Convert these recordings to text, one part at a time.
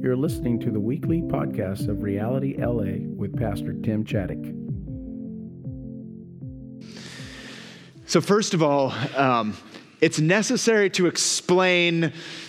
You're listening to the weekly podcast of Reality LA with Pastor Tim Chaddick. So first of all, it's necessary to explain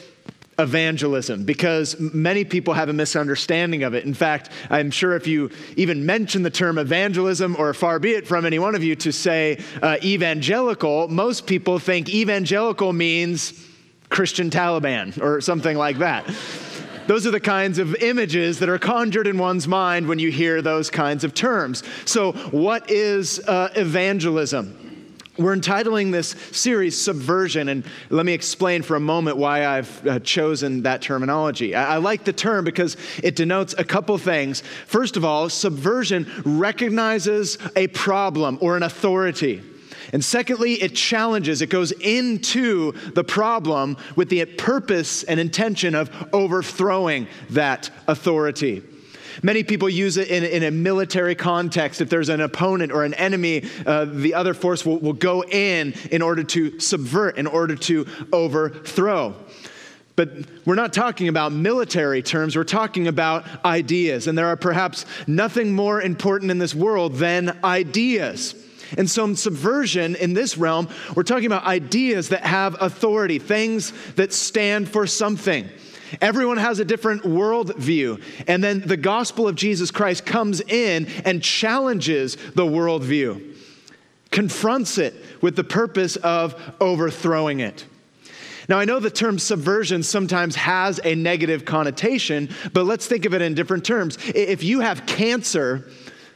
evangelism because many people have a misunderstanding of it. In fact, I'm sure if you even mention the term evangelism, or far be it from any one of you to say evangelical, most people think evangelical means Christian Taliban or something like that. Those are the kinds of images that are conjured in one's mind when you hear those kinds of terms. So what is evangelism? We're entitling this series Subversion, and let me explain for a moment why I've chosen that terminology. I like the term because it denotes a couple things. First of all, subversion recognizes a problem or an authority. And secondly, it challenges, it goes into the problem with the purpose and intention of overthrowing that authority. Many people use it in a military context. If there's an opponent or an enemy, the other force will go in order to subvert, in order to overthrow. But we're not talking about military terms, we're talking about ideas. And there are perhaps nothing more important in this world than ideas. And so in subversion in this realm, we're talking about ideas that have authority, things that stand for something. Everyone has a different worldview. And then the gospel of Jesus Christ comes in and challenges the worldview, confronts it with the purpose of overthrowing it. Now, I know the term subversion sometimes has a negative connotation, but let's think of it in different terms. If you have cancer,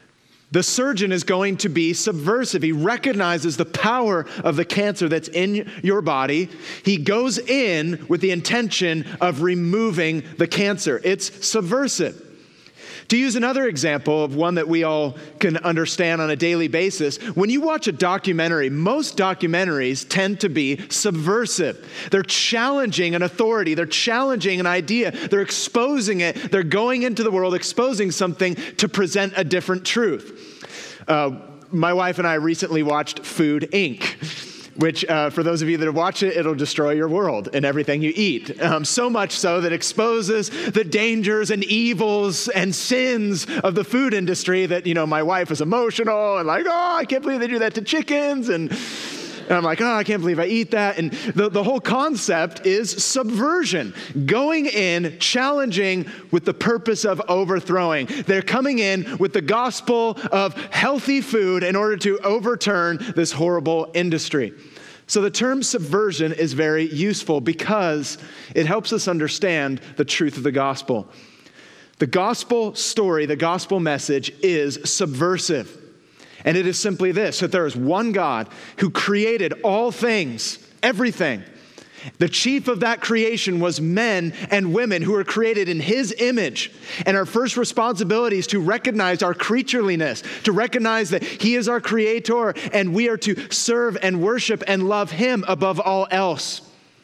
the surgeon is going to be subversive. He recognizes the power of the cancer that's in your body. He goes in with the intention of removing the cancer. It's subversive. To use another example of one that we all can understand on a daily basis, when you watch a documentary, most documentaries tend to be subversive. They're challenging an authority. They're challenging an idea. They're exposing it. They're going into the world, exposing something to present a different truth. My wife and I recently watched Food, Inc., which for those of you that have watched it, it'll destroy your world and everything you eat. So much so that it exposes the dangers and evils and sins of the food industry that, my wife is emotional and like, oh, I can't believe they do that to chickens. And I'm like, oh, I can't believe I eat that. And the whole concept is subversion, going in, challenging with the purpose of overthrowing. They're coming in with the gospel of healthy food in order to overturn this horrible industry. So the term subversion is very useful because it helps us understand the truth of the gospel. The gospel story, the gospel message is subversive. And it is simply this, that there is one God who created all things, everything. The chief of that creation was men and women who were created in his image. And our first responsibility is to recognize our creatureliness, to recognize that he is our creator, and we are to serve and worship and love him above all else.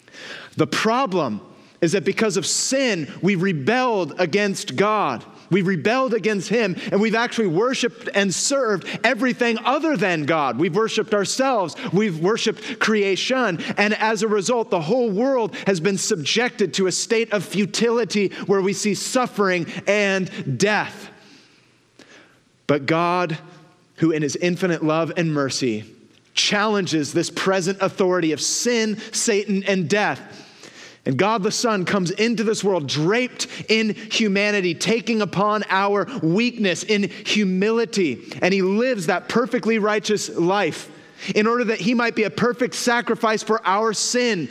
The problem is that because of sin, we rebelled against God. We rebelled against him, and we've actually worshiped and served everything other than God. We've worshiped ourselves. We've worshiped creation. And as a result, the whole world has been subjected to a state of futility where we see suffering and death. But God, who in his infinite love and mercy challenges this present authority of sin, Satan, and death. And God the Son comes into this world draped in humanity, taking upon our weakness in humility. And he lives that perfectly righteous life in order that he might be a perfect sacrifice for our sin.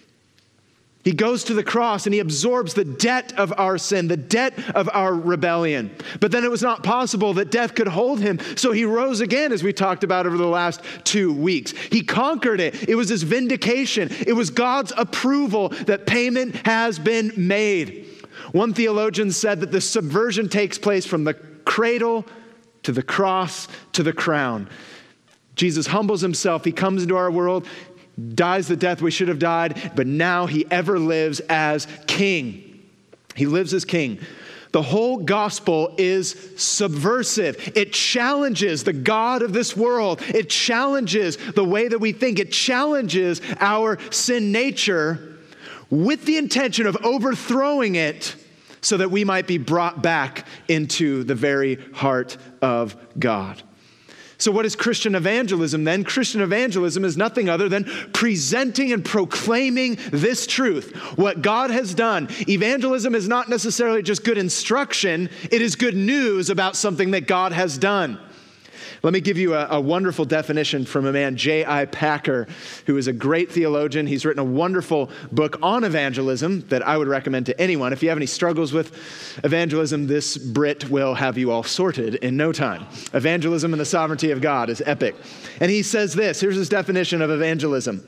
He goes to the cross and he absorbs the debt of our sin, the debt of our rebellion. But then it was not possible that death could hold him. So he rose again, as we talked about over the last 2 weeks. He conquered it. It was his vindication. It was God's approval that payment has been made. One theologian said that the subversion takes place from the cradle to the cross to the crown. Jesus humbles himself. He comes into our world, dies the death we should have died, but now he ever lives as king. He lives as king. The whole gospel is subversive. It challenges the God of this world. It challenges the way that we think. It challenges our sin nature with the intention of overthrowing it so that we might be brought back into the very heart of God. So what is Christian evangelism then? Christian evangelism is nothing other than presenting and proclaiming this truth, what God has done. Evangelism is not necessarily just good instruction, it is good news about something that God has done. Let me give you a wonderful definition from a man, J.I. Packer, who is a great theologian. He's written a wonderful book on evangelism that I would recommend to anyone. If you have any struggles with evangelism, this Brit will have you all sorted in no time. Evangelism and the Sovereignty of God is epic. And he says this, here's his definition of evangelism.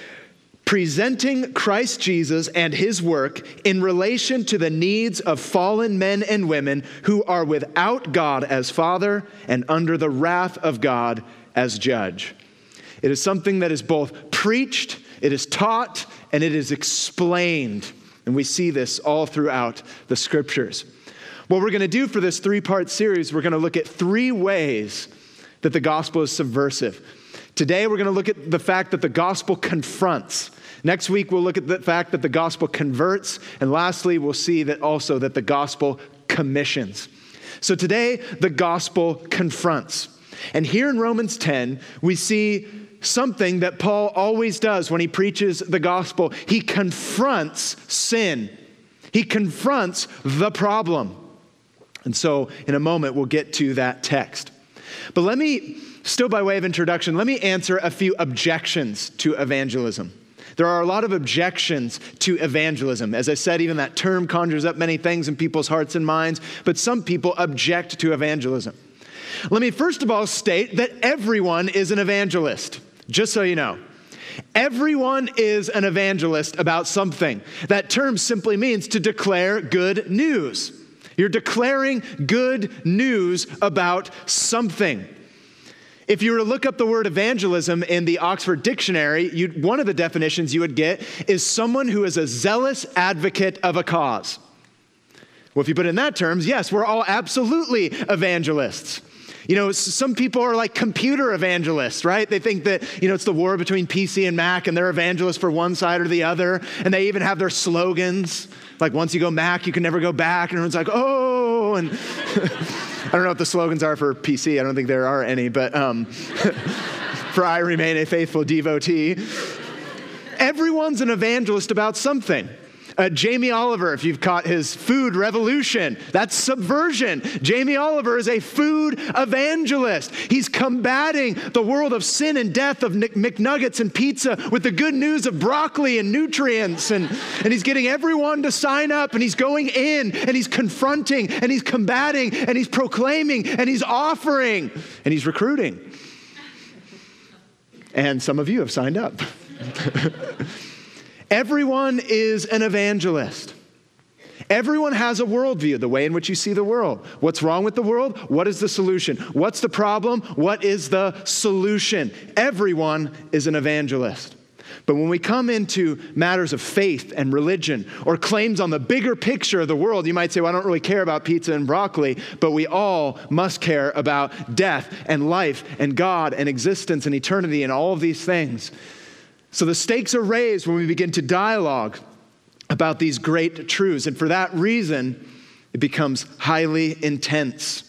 Presenting Christ Jesus and his work in relation to the needs of fallen men and women who are without God as Father and under the wrath of God as Judge. It is something that is both preached, it is taught, and it is explained. And we see this all throughout the Scriptures. What we're going to do for this 3-part series, we're going to look at 3 ways that the gospel is subversive. Today, we're going to look at the fact that the gospel confronts. Next week, we'll look at the fact that the gospel converts. And lastly, we'll see that also that the gospel commissions. So today, the gospel confronts. And here in Romans 10, we see something that Paul always does when he preaches the gospel. He confronts sin. He confronts the problem. And so in a moment, we'll get to that text. But let me, still by way of introduction, let me answer a few objections to evangelism. There are a lot of objections to evangelism. As I said, even that term conjures up many things in people's hearts and minds, but some people object to evangelism. Let me first of all state that everyone is an evangelist, just so you know. Everyone is an evangelist about something. That term simply means to declare good news. You're declaring good news about something. If you were to look up the word evangelism in the Oxford Dictionary, one of the definitions you would get is someone who is a zealous advocate of a cause. Well, if you put it in that terms, yes, we're all absolutely evangelists. You know, some people are like computer evangelists, right? They think that, it's the war between PC and Mac and they're evangelists for one side or the other. And they even have their slogans. Like, once you go Mac, you can never go back. And everyone's like, oh, and I don't know what the slogans are for PC. I don't think there are any, but for I remain a faithful devotee. Everyone's an evangelist about something. Jamie Oliver, if you've caught his food revolution, that's subversion. Jamie Oliver is a food evangelist. He's combating the world of sin and death of McNuggets and pizza with the good news of broccoli and nutrients. And he's getting everyone to sign up, and he's going in, and he's confronting, and he's combating, and he's proclaiming, and he's offering, and he's recruiting. And some of you have signed up. Everyone is an evangelist. Everyone has a worldview, the way in which you see the world. What's wrong with the world? What is the solution? What's the problem? What is the solution? Everyone is an evangelist. But when we come into matters of faith and religion or claims on the bigger picture of the world, you might say, well, I don't really care about pizza and broccoli, but we all must care about death and life and God and existence and eternity and all of these things. So the stakes are raised when we begin to dialogue about these great truths. And for that reason, it becomes highly intense.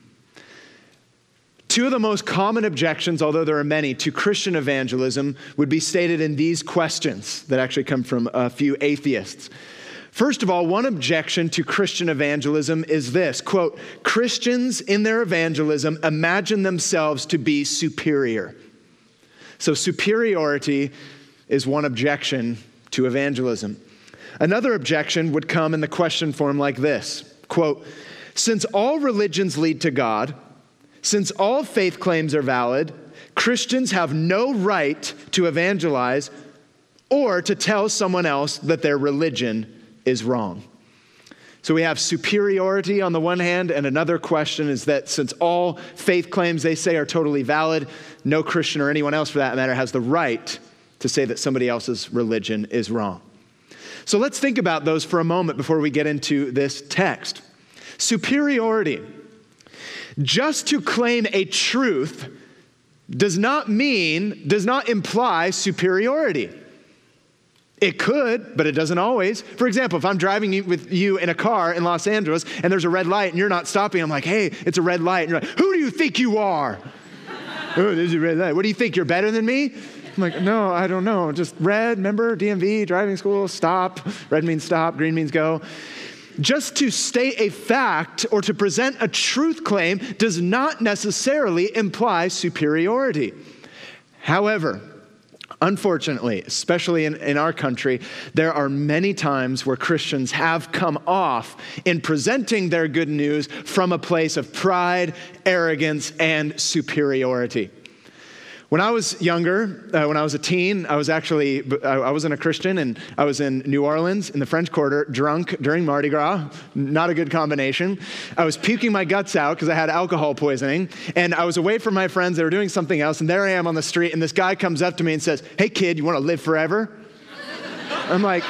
2 of the most common objections, although there are many, to Christian evangelism would be stated in these questions that actually come from a few atheists. First of all, one objection to Christian evangelism is this, quote, Christians in their evangelism imagine themselves to be superior. So superiority is one objection to evangelism. Another objection would come in the question form like this, quote, since all religions lead to God, since all faith claims are valid, Christians have no right to evangelize or to tell someone else that their religion is wrong. So we have superiority on the one hand, and another question is that since all faith claims they say are totally valid, no Christian or anyone else for that matter has the right to say that somebody else's religion is wrong. So let's think about those for a moment before we get into this text. Superiority. Just to claim a truth does not imply superiority. It could, but it doesn't always. For example, if I'm driving with you in a car in Los Angeles and there's a red light and you're not stopping, I'm like, hey, it's a red light. And you're like, who do you think you are? Oh, there's a red light. What do you think? You're better than me? I'm like, no, I don't know. Just red, remember, DMV, driving school, stop. Red means stop, green means go. Just to state a fact or to present a truth claim does not necessarily imply superiority. However, unfortunately, especially in our country, there are many times where Christians have come off in presenting their good news from a place of pride, arrogance, and superiority. When I was younger, when I was a teen, I wasn't a Christian, and I was in New Orleans in the French Quarter, drunk during Mardi Gras. Not a good combination. I was puking my guts out because I had alcohol poisoning, and I was away from my friends. They were doing something else, and there I am on the street, and this guy comes up to me and says, "Hey kid, you want to live forever?" I'm like,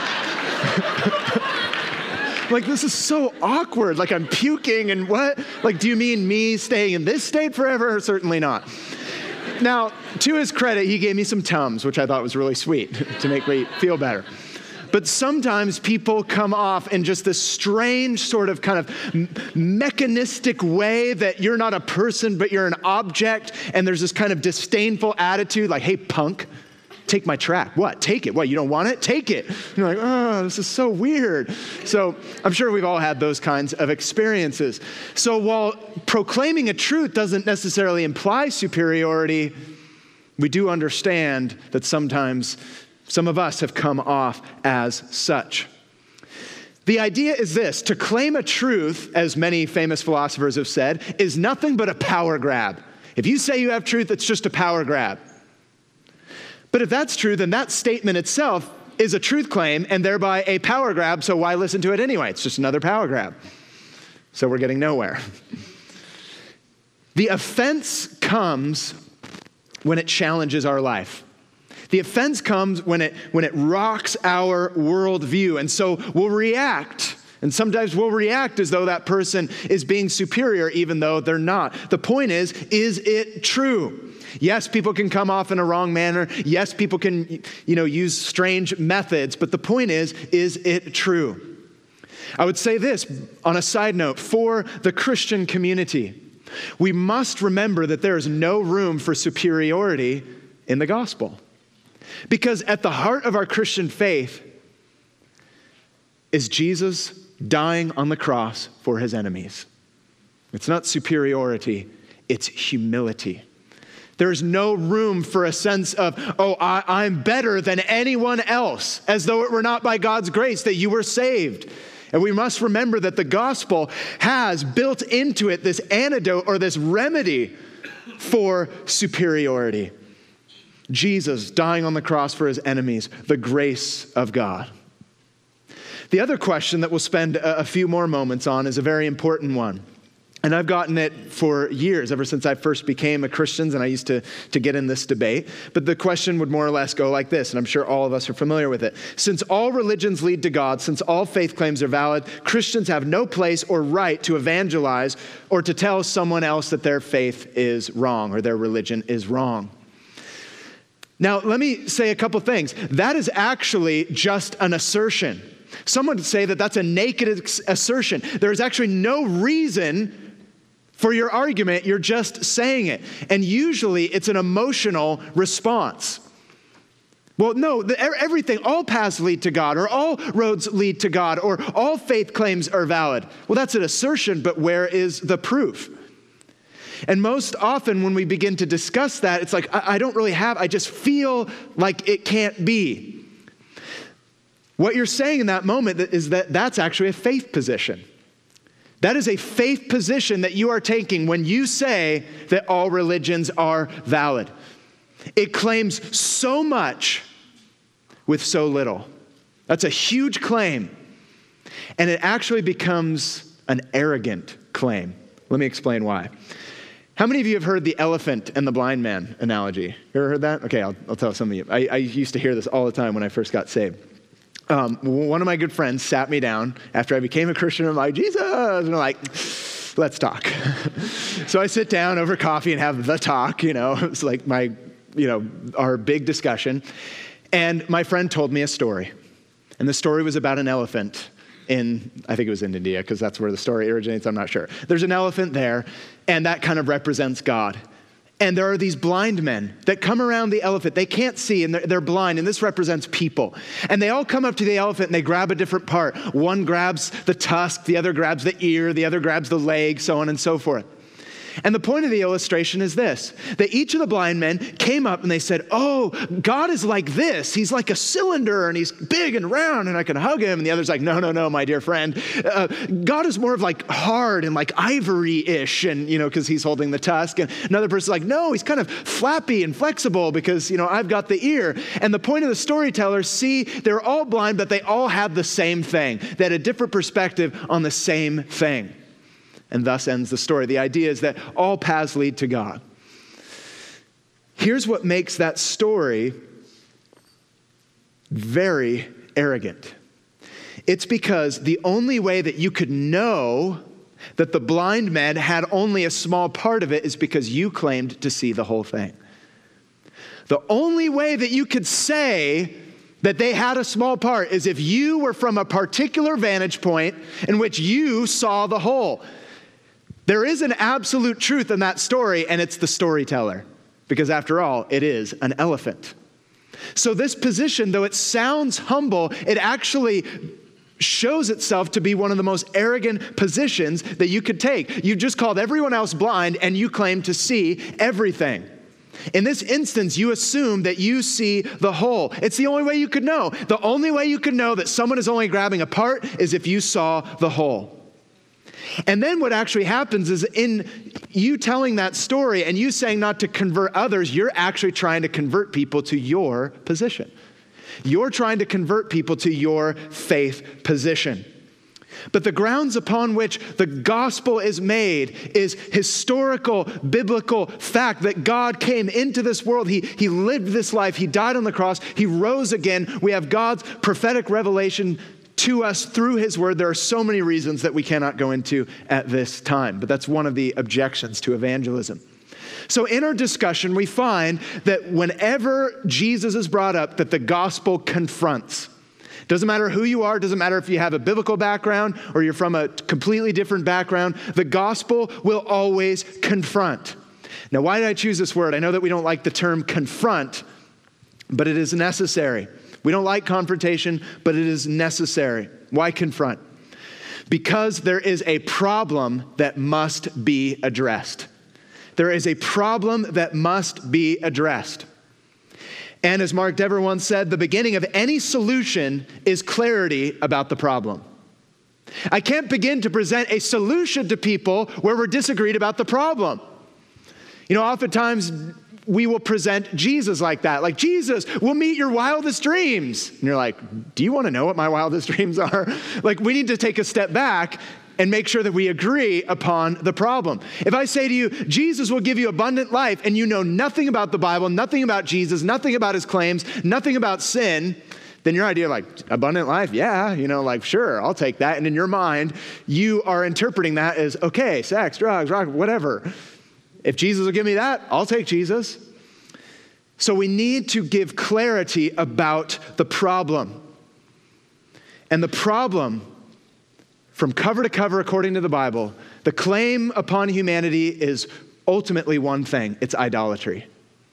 this is so awkward. Like, I'm puking, and what? Like, do you mean me staying in this state forever? Certainly not. Now, to his credit, he gave me some Tums, which I thought was really sweet to make me feel better. But sometimes people come off in just this strange sort of kind of mechanistic way that you're not a person, but you're an object. And there's this kind of disdainful attitude like, hey, punk, take my track. What? Take it. What? You don't want it? Take it. You're like, oh, this is so weird. So I'm sure we've all had those kinds of experiences. So while proclaiming a truth doesn't necessarily imply superiority, we do understand that sometimes some of us have come off as such. The idea is this: to claim a truth, as many famous philosophers have said, is nothing but a power grab. If you say you have truth, it's just a power grab. But if that's true, then that statement itself is a truth claim and thereby a power grab, so why listen to it anyway? It's just another power grab. So we're getting nowhere. The offense comes when it challenges our life. The offense comes when it rocks our worldview, and so we'll react. And sometimes we'll react as though that person is being superior, even though they're not. The point is it true? Yes, people can come off in a wrong manner. Yes, people can, use strange methods. But the point is it true? I would say this on a side note for the Christian community. We must remember that there is no room for superiority in the gospel. Because at the heart of our Christian faith is Jesus dying on the cross for his enemies. It's not superiority, it's humility. There's no room for a sense of, I'm better than anyone else, as though it were not by God's grace that you were saved. And we must remember that the gospel has built into it this antidote or this remedy for superiority. Jesus dying on the cross for his enemies, the grace of God. The other question that we'll spend a few more moments on is a very important one. And I've gotten it for years, ever since I first became a Christian, and I used to get in this debate. But the question would more or less go like this, and I'm sure all of us are familiar with it. Since all religions lead to God, since all faith claims are valid, Christians have no place or right to evangelize or to tell someone else that their faith is wrong or their religion is wrong. Now, let me say a couple things. That is actually just an assertion. Someone would say that that's a naked assertion. There's actually no reason for your argument, you're just saying it. And usually it's an emotional response. Well, no, everything, all paths lead to God, or all roads lead to God, or all faith claims are valid. Well, that's an assertion, but where is the proof? And most often when we begin to discuss that, it's like, I just feel like it can't be. What you're saying in that moment is that that's actually a faith position. That is a faith position that you are taking when you say that all religions are valid. It claims so much with so little. That's a huge claim. And it actually becomes an arrogant claim. Let me explain why. How many of you have heard the elephant and the blind man analogy? You ever heard that? Okay, I'll tell some of you. I used to hear this all the time when I first got saved. One of my good friends sat me down after I became a Christian. I'm like, Jesus! And I'm like, let's talk. So I sit down over coffee and have the talk, It's like our big discussion. And my friend told me a story. And the story was about an elephant I think it was in India, because that's where the story originates, I'm not sure. There's an elephant there, and that kind of represents God. And there are these blind men that come around the elephant. They can't see, and they're blind, and this represents people. And they all come up to the elephant, and they grab a different part. One grabs the tusk, the other grabs the ear, the other grabs the leg, so on and so forth. And the point of the illustration is this, that each of the blind men came up and they said, oh, God is like this. He's like a cylinder and he's big and round and I can hug him. And the other's like, no, my dear friend. God is more of like hard and like ivory-ish and, because he's holding the tusk. And another person's like, no, he's kind of flappy and flexible because, I've got the ear. And the point of the storyteller, see, they're all blind, but they all have the same thing. They had a different perspective on the same thing. And thus ends the story. The idea is that all paths lead to God. Here's what makes that story very arrogant. It's because the only way that you could know that the blind men had only a small part of it is because you claimed to see the whole thing. The only way that you could say that they had a small part is if you were from a particular vantage point in which you saw the whole. There is an absolute truth in that story, and it's the storyteller. Because after all, it is an elephant. So this position, though it sounds humble, it actually shows itself to be one of the most arrogant positions that you could take. You just called everyone else blind, and you claim to see everything. In this instance, you assume that you see the whole. It's the only way you could know. The only way you could know that someone is only grabbing a part is if you saw the whole. And then what actually happens is in you telling that story and you saying not to convert others, you're actually trying to convert people to your position. You're trying to convert people to your faith position. But the grounds upon which the gospel is made is historical, biblical fact that God came into this world. He lived this life. He died on the cross. He rose again. We have God's prophetic revelation to us through his word. There are so many reasons that we cannot go into at this time, but that's one of the objections to evangelism. So in our discussion, we find that whenever Jesus is brought up, that the gospel confronts. Doesn't matter who you are, doesn't matter if you have a biblical background or you're from a completely different background, the gospel will always confront. Now, why did I choose this word? I know that we don't like the term confront, but it is necessary. We don't like confrontation, but it is necessary. Why confront? Because there is a problem that must be addressed. There is a problem that must be addressed. And as Mark Dever once said, the beginning of any solution is clarity about the problem. I can't begin to present a solution to people where we're disagreed about the problem. Oftentimes we will present Jesus like that. Like, Jesus will meet your wildest dreams. And you're like, do you want to know what my wildest dreams are? Like, we need to take a step back and make sure that we agree upon the problem. If I say to you, Jesus will give you abundant life, and you know nothing about the Bible, nothing about Jesus, nothing about his claims, nothing about sin, then your idea like, abundant life, yeah, sure, I'll take that. And in your mind, you are interpreting that as, okay, sex, drugs, rock, whatever. If Jesus will give me that, I'll take Jesus. So we need to give clarity about the problem. And the problem, from cover to cover according to the Bible, the claim upon humanity is ultimately one thing. It's idolatry,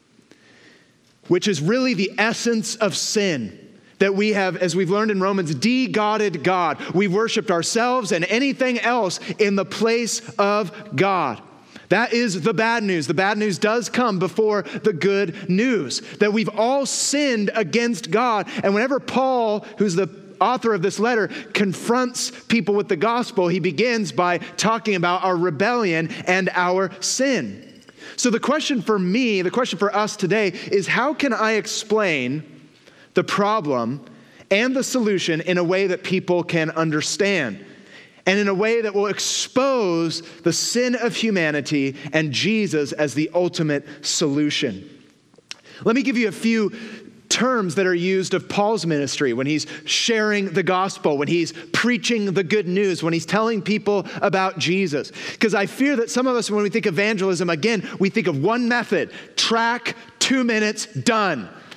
which is really the essence of sin. That we have, as we've learned in Romans, de-godded God. We've worshiped ourselves and anything else in the place of God. That is the bad news. The bad news does come before the good news. That we've all sinned against God. And whenever Paul, who's the author of this letter, confronts people with the gospel, he begins by talking about our rebellion and our sin. So the question for me, the question for us today is, how can I explain the problem and the solution in a way that people can understand? And in a way that will expose the sin of humanity and Jesus as the ultimate solution. Let me give you a few terms that are used of Paul's ministry when he's sharing the gospel, when he's preaching the good news, when he's telling people about Jesus. Because I fear that some of us, when we think evangelism, again, we think of one method, track, 2 minutes, done.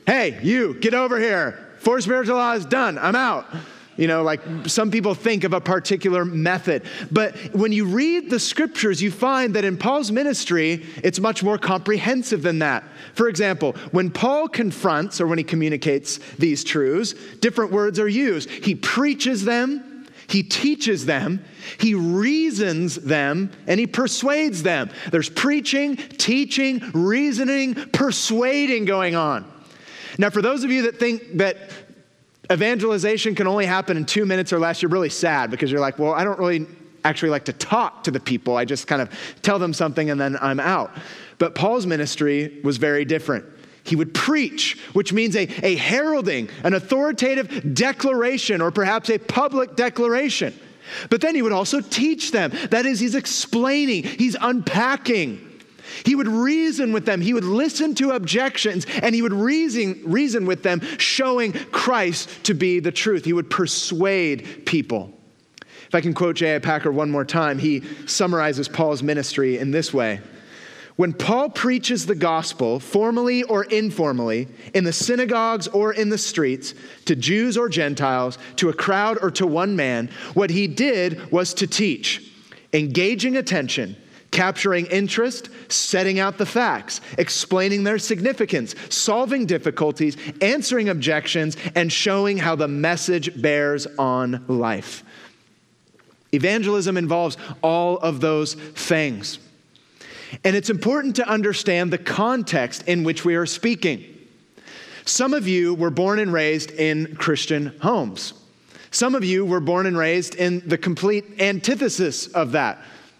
Hey, you, get over here. 4 spiritual laws, done. I'm out. You know, like some people think of a particular method. But when you read the scriptures, you find that in Paul's ministry, it's much more comprehensive than that. For example, when Paul confronts or when he communicates these truths, different words are used. He preaches them, he teaches them, he reasons them, and he persuades them. There's preaching, teaching, reasoning, persuading going on. Now, for those of you that think that evangelization can only happen in 2 minutes or less, you're really sad because you're like, well, I don't really actually like to talk to the people. I just kind of tell them something and then I'm out. But Paul's ministry was very different. He would preach, which means a heralding, an authoritative declaration, or perhaps a public declaration. But then he would also teach them. That is, he's explaining, he's unpacking. He would reason with them. He would listen to objections, and he would reason with them, showing Christ to be the truth. He would persuade people. If I can quote J.I. Packer one more time, he summarizes Paul's ministry in this way. When Paul preaches the gospel, formally or informally, in the synagogues or in the streets, to Jews or Gentiles, to a crowd or to one man, what he did was to teach, engaging attention, capturing interest, setting out the facts, explaining their significance, solving difficulties, answering objections, and showing how the message bears on life. Evangelism involves all of those things. And it's important to understand the context in which we are speaking. Some of you were born and raised in Christian homes. Some of you were born and raised in the complete antithesis of that.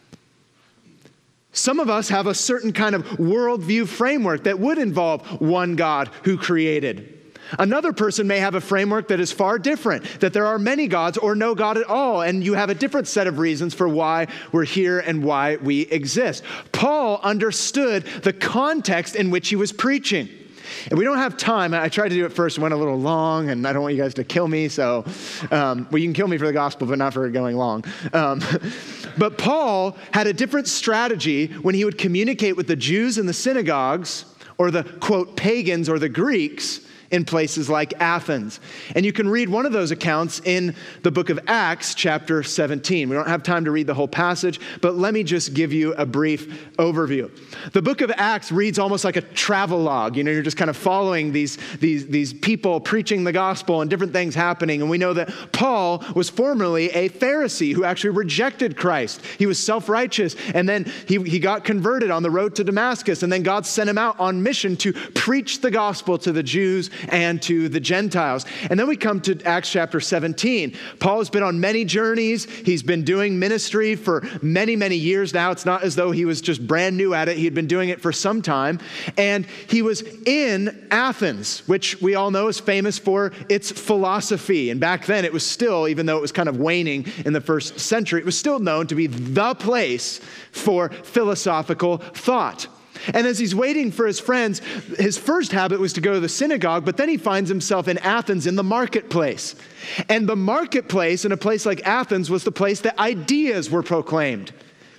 Some of us have a certain kind of worldview framework that would involve one God who created. Another person may have a framework that is far different, that there are many gods or no God at all, and you have a different set of reasons for why we're here and why we exist. Paul understood the context in which he was preaching. And we don't have time. I tried to do it first, went a little long, and I don't want you guys to kill me, so, well, you can kill me for the gospel, but not for going long. But Paul had a different strategy when he would communicate with the Jews in the synagogues, or the, quote, pagans or the Greeks, in places like Athens. And you can read one of those accounts in the book of Acts, chapter 17. We don't have time to read the whole passage, but let me just give you a brief overview. The book of Acts reads almost like a travel log. You know, you're just kind of following these people preaching the gospel and different things happening. And we know that Paul was formerly a Pharisee who actually rejected Christ. He was self-righteous, and then he got converted on the road to Damascus, and then God sent him out on mission to preach the gospel to the Jews and to the Gentiles. And then we come to Acts chapter 17. Paul has been on many journeys. He's been doing ministry for many, many years now. It's not as though he was just brand new at it. He had been doing it for some time. And he was in Athens, which we all know is famous for its philosophy. And back then it was still, even though it was kind of waning in the first century, it was still known to be the place for philosophical thought. And as he's waiting for his friends, his first habit was to go to the synagogue, but then he finds himself in Athens in the marketplace. And the marketplace in a place like Athens was the place that ideas were proclaimed.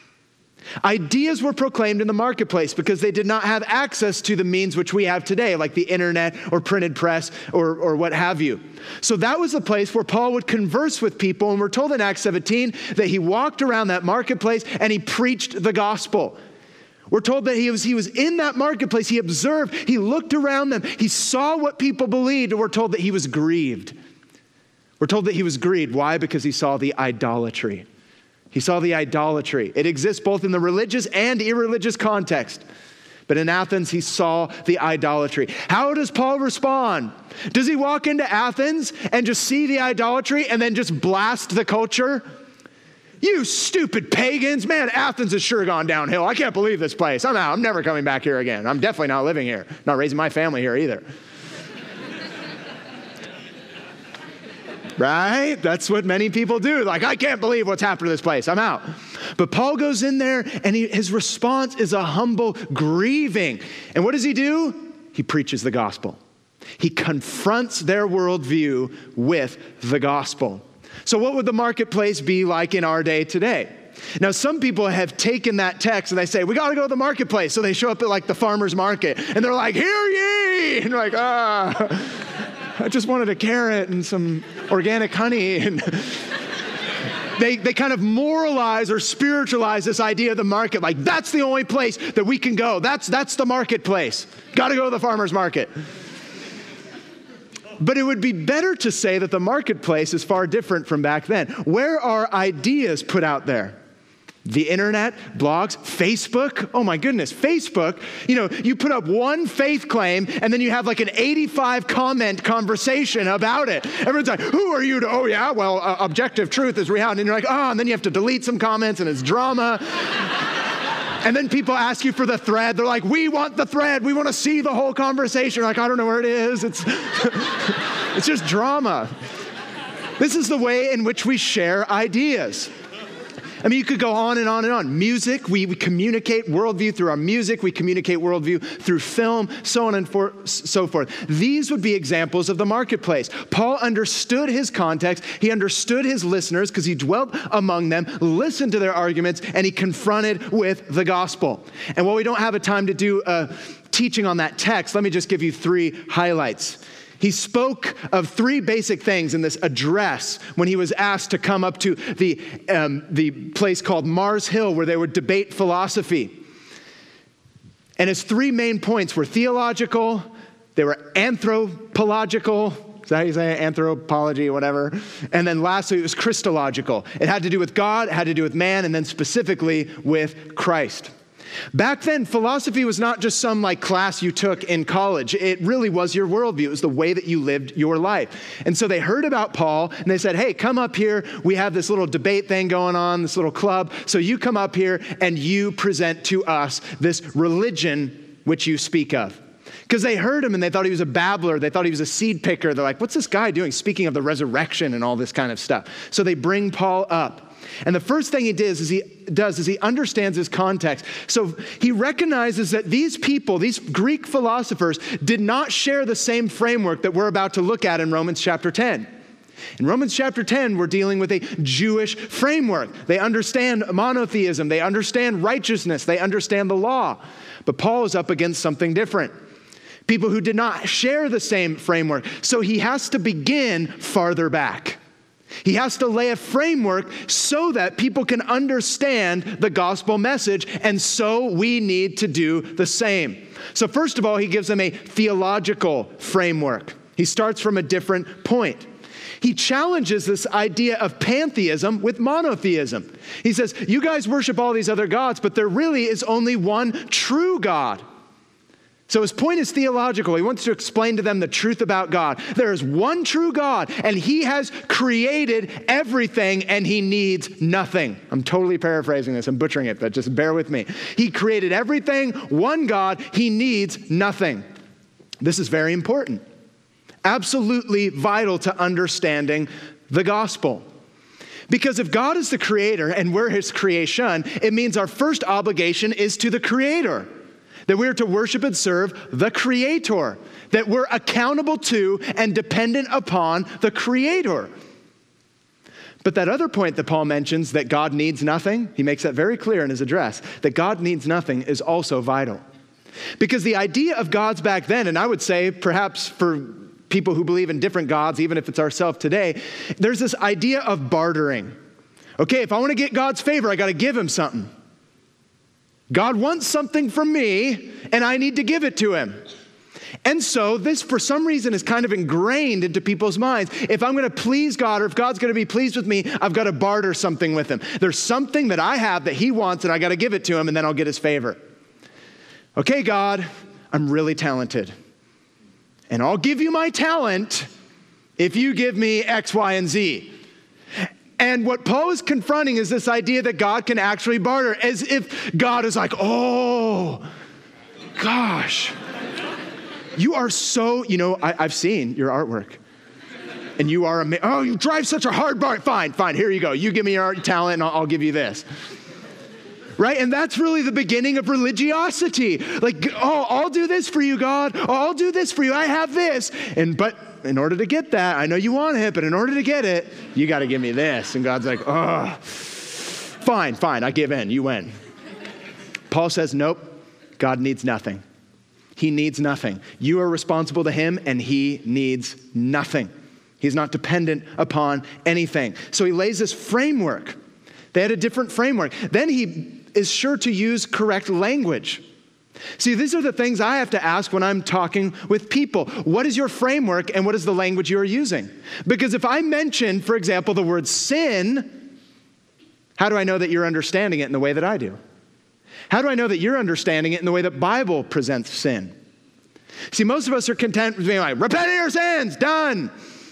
Ideas were proclaimed in the marketplace because they did not have access to the means which we have today, like the internet or printed press or what have you. So that was the place where Paul would converse with people. And we're told in Acts 17 that he walked around that marketplace and he preached the gospel. We're told that he was in that marketplace. He observed, he looked around them, he saw what people believed, and we're told that he was grieved. We're told that he was grieved. Why? Because he saw the idolatry. He saw the idolatry. It exists both in the religious and irreligious context. But in Athens, he saw the idolatry. How does Paul respond? Does he walk into Athens and just see the idolatry and then just blast the culture? You stupid pagans. Man, Athens has sure gone downhill. I can't believe this place. I'm out. I'm never coming back here again. I'm definitely not living here. Not raising my family here either. Right? That's what many people do. Like, I can't believe what's happened to this place. I'm out. But Paul goes in there and his response is a humble grieving. And what does he do? He preaches the gospel. He confronts their worldview with the gospel. So what would the marketplace be like in our day today? Now, some people have taken that text and they say, we got to go to the marketplace. So they show up at like the farmer's market and they're like, hear ye! And they're like, I just wanted a carrot and some organic honey. And they kind of moralize or spiritualize this idea of the market. Like, that's the only place that we can go. That's the marketplace. Got to go to the farmer's market. But it would be better to say that the marketplace is far different from back then. Where are ideas put out there? The internet, blogs, Facebook. Oh my goodness, Facebook. You put up one faith claim and then you have like an 85 comment conversation about it. Everyone's like, who are you to, oh yeah, well, objective truth is reality. And you're like, and then you have to delete some comments and it's drama. And then people ask you for the thread. They're like, we want the thread. We want to see the whole conversation. You're like, I don't know where it is. It's just drama. This is the way in which we share ideas. I mean, you could go on and on and on. Music, we communicate worldview through our music. We communicate worldview through film, so on and so forth. These would be examples of the marketplace. Paul understood his context. He understood his listeners because he dwelt among them, listened to their arguments, and he confronted with the gospel. And while we don't have a time to do a teaching on that text, let me just give you 3 highlights. He spoke of 3 basic things in this address when he was asked to come up to the place called Mars Hill where they would debate philosophy. And his 3 main points were theological, they were anthropological, is that how you say it? Anthropology, whatever. And then lastly, it was Christological. It had to do with God, it had to do with man, and then specifically with Christ. Back then, philosophy was not just some class you took in college. It really was your worldview. It was the way that you lived your life. And so they heard about Paul and they said, hey, come up here. We have this little debate thing going on, this little club. So you come up here and you present to us this religion which you speak of. Because they heard him and they thought he was a babbler. They thought he was a seed picker. They're like, what's this guy doing speaking of the resurrection and all this kind of stuff? So they bring Paul up. And the first thing he does is he understands his context. So he recognizes that these people, these Greek philosophers, did not share the same framework that we're about to look at in Romans chapter 10. In Romans chapter 10, we're dealing with a Jewish framework. They understand monotheism. They understand righteousness. They understand the law. But Paul is up against something different. People who did not share the same framework. So he has to begin farther back. He has to lay a framework so that people can understand the gospel message, and so we need to do the same. So first of all, he gives them a theological framework. He starts from a different point. He challenges this idea of pantheism with monotheism. He says, you guys worship all these other gods, but there really is only one true God. So his point is theological. He wants to explain to them the truth about God. There is one true God, and he has created everything, and he needs nothing. I'm totally paraphrasing this. I'm butchering it, but just bear with me. He created everything, one God. He needs nothing. This is very important. Absolutely vital to understanding the gospel. Because if God is the creator and we're his creation, it means our first obligation is to the creator. That we're to worship and serve the Creator. That we're accountable to and dependent upon the Creator. But that other point that Paul mentions, that God needs nothing, he makes that very clear in his address, that God needs nothing is also vital. Because the idea of gods back then, and I would say perhaps for people who believe in different gods, even if it's ourselves today, there's this idea of bartering. Okay, if I want to get God's favor, I got to give him something. God wants something from me, and I need to give it to him. And so this, for some reason, is kind of ingrained into people's minds. If I'm going to please God, or if God's going to be pleased with me, I've got to barter something with him. There's something that I have that he wants, and I got to give it to him, and then I'll get his favor. Okay, God, I'm really talented. And I'll give you my talent if you give me X, Y, and Z. And what Paul is confronting is this idea that God can actually barter, as if God is like, oh, gosh, you are so, I've seen your artwork. And you are amazing. Oh, you drive such a hard bargain. Fine, here you go. You give me your talent and I'll give you this. Right? And that's really the beginning of religiosity. Like, oh, I'll do this for you, God. Oh, I'll do this for you. I have this. But in order to get that, I know you want it, but in order to get it, you got to give me this. And God's like, oh, fine, I give in, you win. Paul says, nope, God needs nothing. He needs nothing. You are responsible to him, and he needs nothing. He's not dependent upon anything. So he lays this framework. They had a different framework. Then he is sure to use correct language. See, these are the things I have to ask when I'm talking with people. What is your framework and what is the language you are using? Because if I mention, for example, the word sin, how do I know that you're understanding it in the way that I do? How do I know that you're understanding it in the way that the Bible presents sin? See, most of us are content with being like, repent of your sins, done.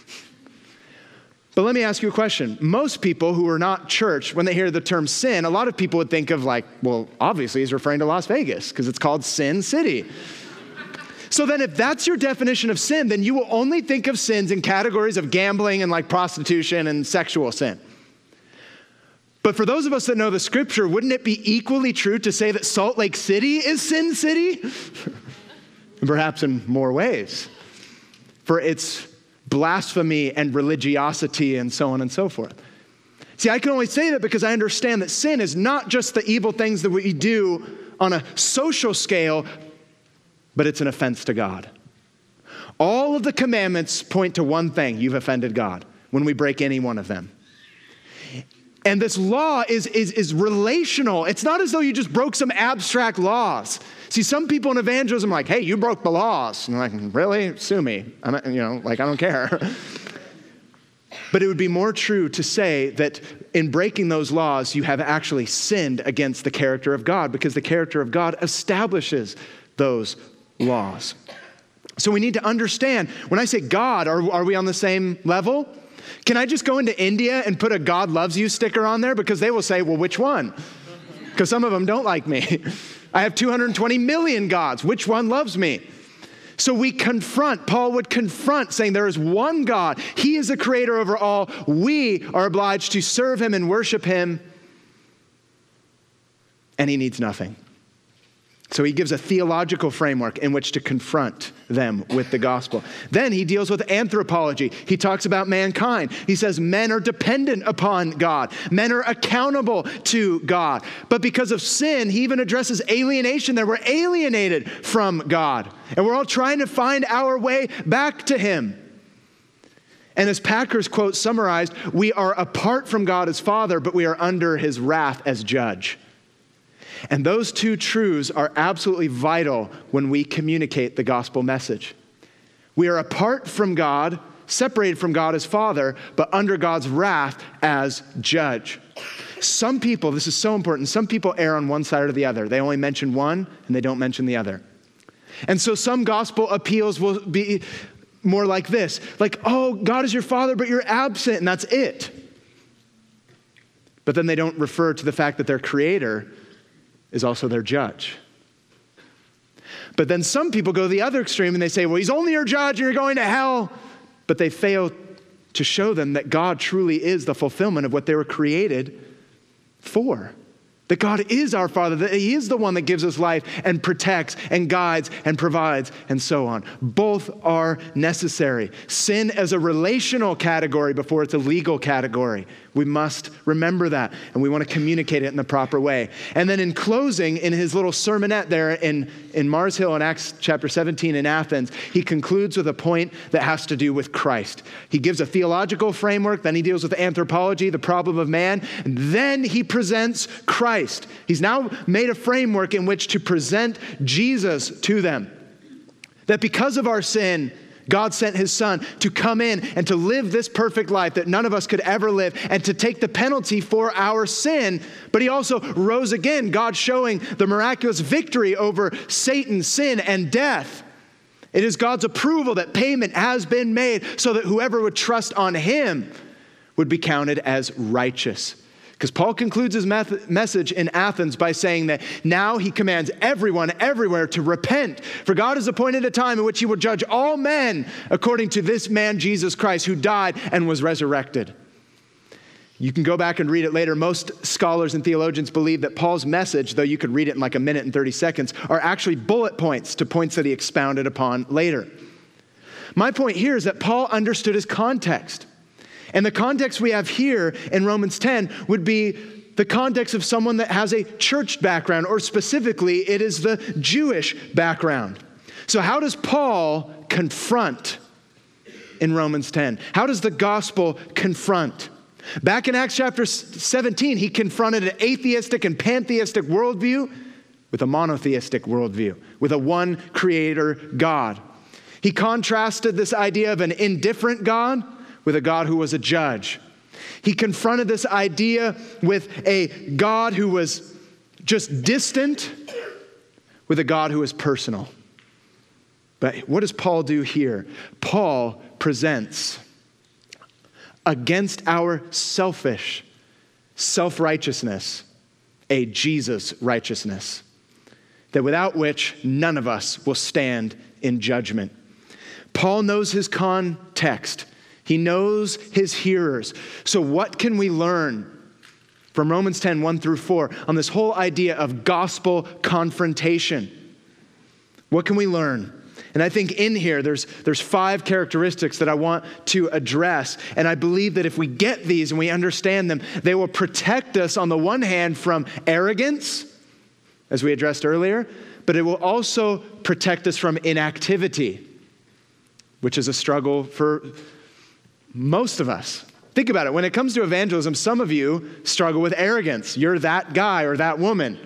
But let me ask you a question. Most people who are not church, when they hear the term sin, a lot of people would think of like, well, obviously he's referring to Las Vegas because it's called Sin City. So then if that's your definition of sin, then you will only think of sins in categories of gambling and like prostitution and sexual sin. But for those of us that know the scripture, wouldn't it be equally true to say that Salt Lake City is Sin City? And perhaps in more ways. For its blasphemy and religiosity and so on and so forth. See, I can only say that because I understand that sin is not just the evil things that we do on a social scale, but it's an offense to God. All of the commandments point to one thing: you've offended God when we break any one of them. And this law is relational. It's not as though you just broke some abstract laws. See, some people in evangelism are like, hey, you broke the laws. And I'm like, really? Sue me. I don't care. But it would be more true to say that in breaking those laws, you have actually sinned against the character of God, because the character of God establishes those laws. So we need to understand, when I say God, are we on the same level? Can I just go into India and put a God loves you sticker on there? Because they will say, well, which one? Because some of them don't like me. I have 220 million gods. Which one loves me? So we confront, Paul would confront, saying there is one God. He is the creator over all. We are obliged to serve him and worship him. And he needs nothing. So he gives a theological framework in which to confront them with the gospel. Then he deals with anthropology. He talks about mankind. He says men are dependent upon God. Men are accountable to God. But because of sin, he even addresses alienation there. We're alienated from God. And we're all trying to find our way back to him. And as Packer's quote summarized, we are apart from God as Father, but we are under his wrath as Judge. And those two truths are absolutely vital when we communicate the gospel message. We are apart from God, separated from God as Father, but under God's wrath as Judge. Some people, this is so important, some people err on one side or the other. They only mention one and they don't mention the other. And so some gospel appeals will be more like this. Like, oh, God is your Father, but you're absent, and that's it. But then they don't refer to the fact that their Creator is also their Judge. But then some people go to the other extreme and they say, well, he's only your Judge and you're going to hell. But they fail to show them that God truly is the fulfillment of what they were created for. That God is our Father, that he is the one that gives us life and protects and guides and provides and so on. Both are necessary. Sin as a relational category before it's a legal category. We must remember that, and we want to communicate it in the proper way. And then in closing, in his little sermonette there in Mars Hill in Acts chapter 17 in Athens, he concludes with a point that has to do with Christ. He gives a theological framework, then he deals with anthropology, the problem of man, and then he presents Christ. He's now made a framework in which to present Jesus to them. That because of our sin, God sent his Son to come in and to live this perfect life that none of us could ever live and to take the penalty for our sin. But he also rose again, God showing the miraculous victory over Satan, sin, and death. It is God's approval that payment has been made so that whoever would trust on him would be counted as righteous. Because Paul concludes his message in Athens by saying that now he commands everyone everywhere to repent. For God has appointed a time in which he will judge all men according to this man, Jesus Christ, who died and was resurrected. You can go back and read it later. Most scholars and theologians believe that Paul's message, though you could read it in like a minute and 30 seconds, are actually bullet points to points that he expounded upon later. My point here is that Paul understood his context. And the context we have here in Romans 10 would be the context of someone that has a church background, or specifically, it is the Jewish background. So how does Paul confront in Romans 10? How does the gospel confront? Back in Acts chapter 17, he confronted an atheistic and pantheistic worldview with a monotheistic worldview, with a one creator God. He contrasted this idea of an indifferent God with a God who was a judge. He confronted this idea with a God who was just distant with a God who is personal. But what does Paul do here? Paul presents against our selfish self-righteousness a Jesus righteousness, that without which none of us will stand in judgment. Paul knows his context. He knows his hearers. So what can we learn from Romans 10, 1 through 4 on this whole idea of gospel confrontation? What can we learn? And I think in here, there's 5 characteristics that I want to address. And I believe that if we get these and we understand them, they will protect us on the one hand from arrogance, as we addressed earlier, but it will also protect us from inactivity, which is a struggle for most of us. Think about it. When it comes to evangelism, some of you struggle with arrogance. You're that guy or that woman.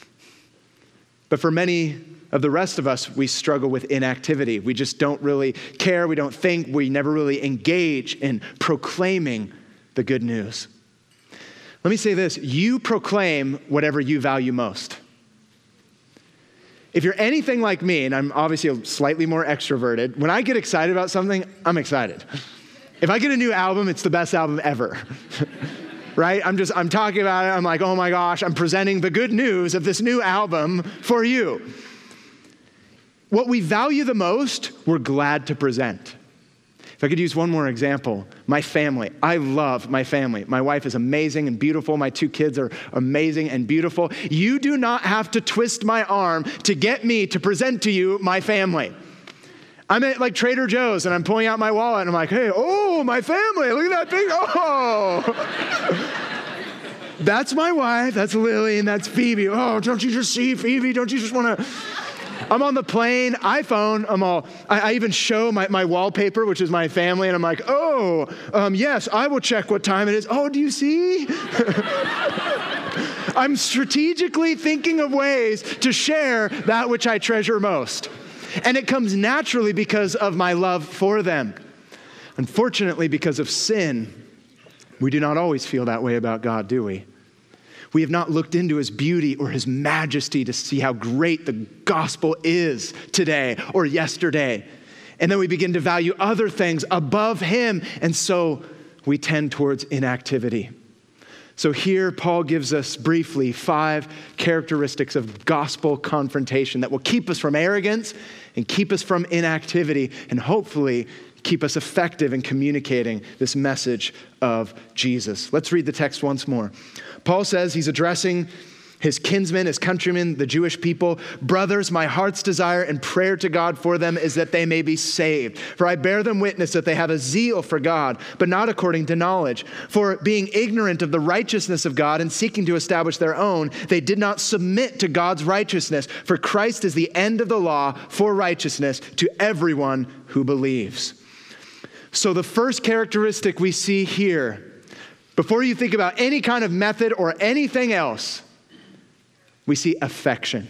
But for many of the rest of us, we struggle with inactivity. We just don't really care. We don't think. We never really engage in proclaiming the good news. Let me say this. You proclaim whatever you value most. If you're anything like me, and I'm obviously slightly more extroverted, when I get excited about something, I'm excited. If I get a new album, it's the best album ever. Right? I'm talking about it. I'm like, oh my gosh, I'm presenting the good news of this new album for you. What we value the most, we're glad to present. If I could use one more example, my family. I love my family. My wife is amazing and beautiful. My 2 kids are amazing and beautiful. You do not have to twist my arm to get me to present to you my family. I'm at like Trader Joe's and I'm pulling out my wallet and I'm like, hey, oh, my family, look at that thing. Oh, that's my wife. That's Lily and that's Phoebe. Oh, don't you just see Phoebe? Don't you just want to... I'm on the plane, iPhone, I even show my wallpaper, which is my family, and I'm like, yes, I will check what time it is. Oh, do you see? I'm strategically thinking of ways to share that which I treasure most. And it comes naturally because of my love for them. Unfortunately, because of sin, we do not always feel that way about God, do we? We have not looked into his beauty or his majesty to see how great the gospel is today or yesterday. And then we begin to value other things above him. And so we tend towards inactivity. So here Paul gives us briefly 5 characteristics of gospel confrontation that will keep us from arrogance and keep us from inactivity and hopefully keep us effective in communicating this message of Jesus. Let's read the text once more. Paul says he's addressing his kinsmen, his countrymen, the Jewish people. Brothers, my heart's desire and prayer to God for them is that they may be saved. For I bear them witness that they have a zeal for God, but not according to knowledge. For being ignorant of the righteousness of God and seeking to establish their own, they did not submit to God's righteousness. For Christ is the end of the law for righteousness to everyone who believes. So the first characteristic we see here, before you think about any kind of method or anything else, we see affection.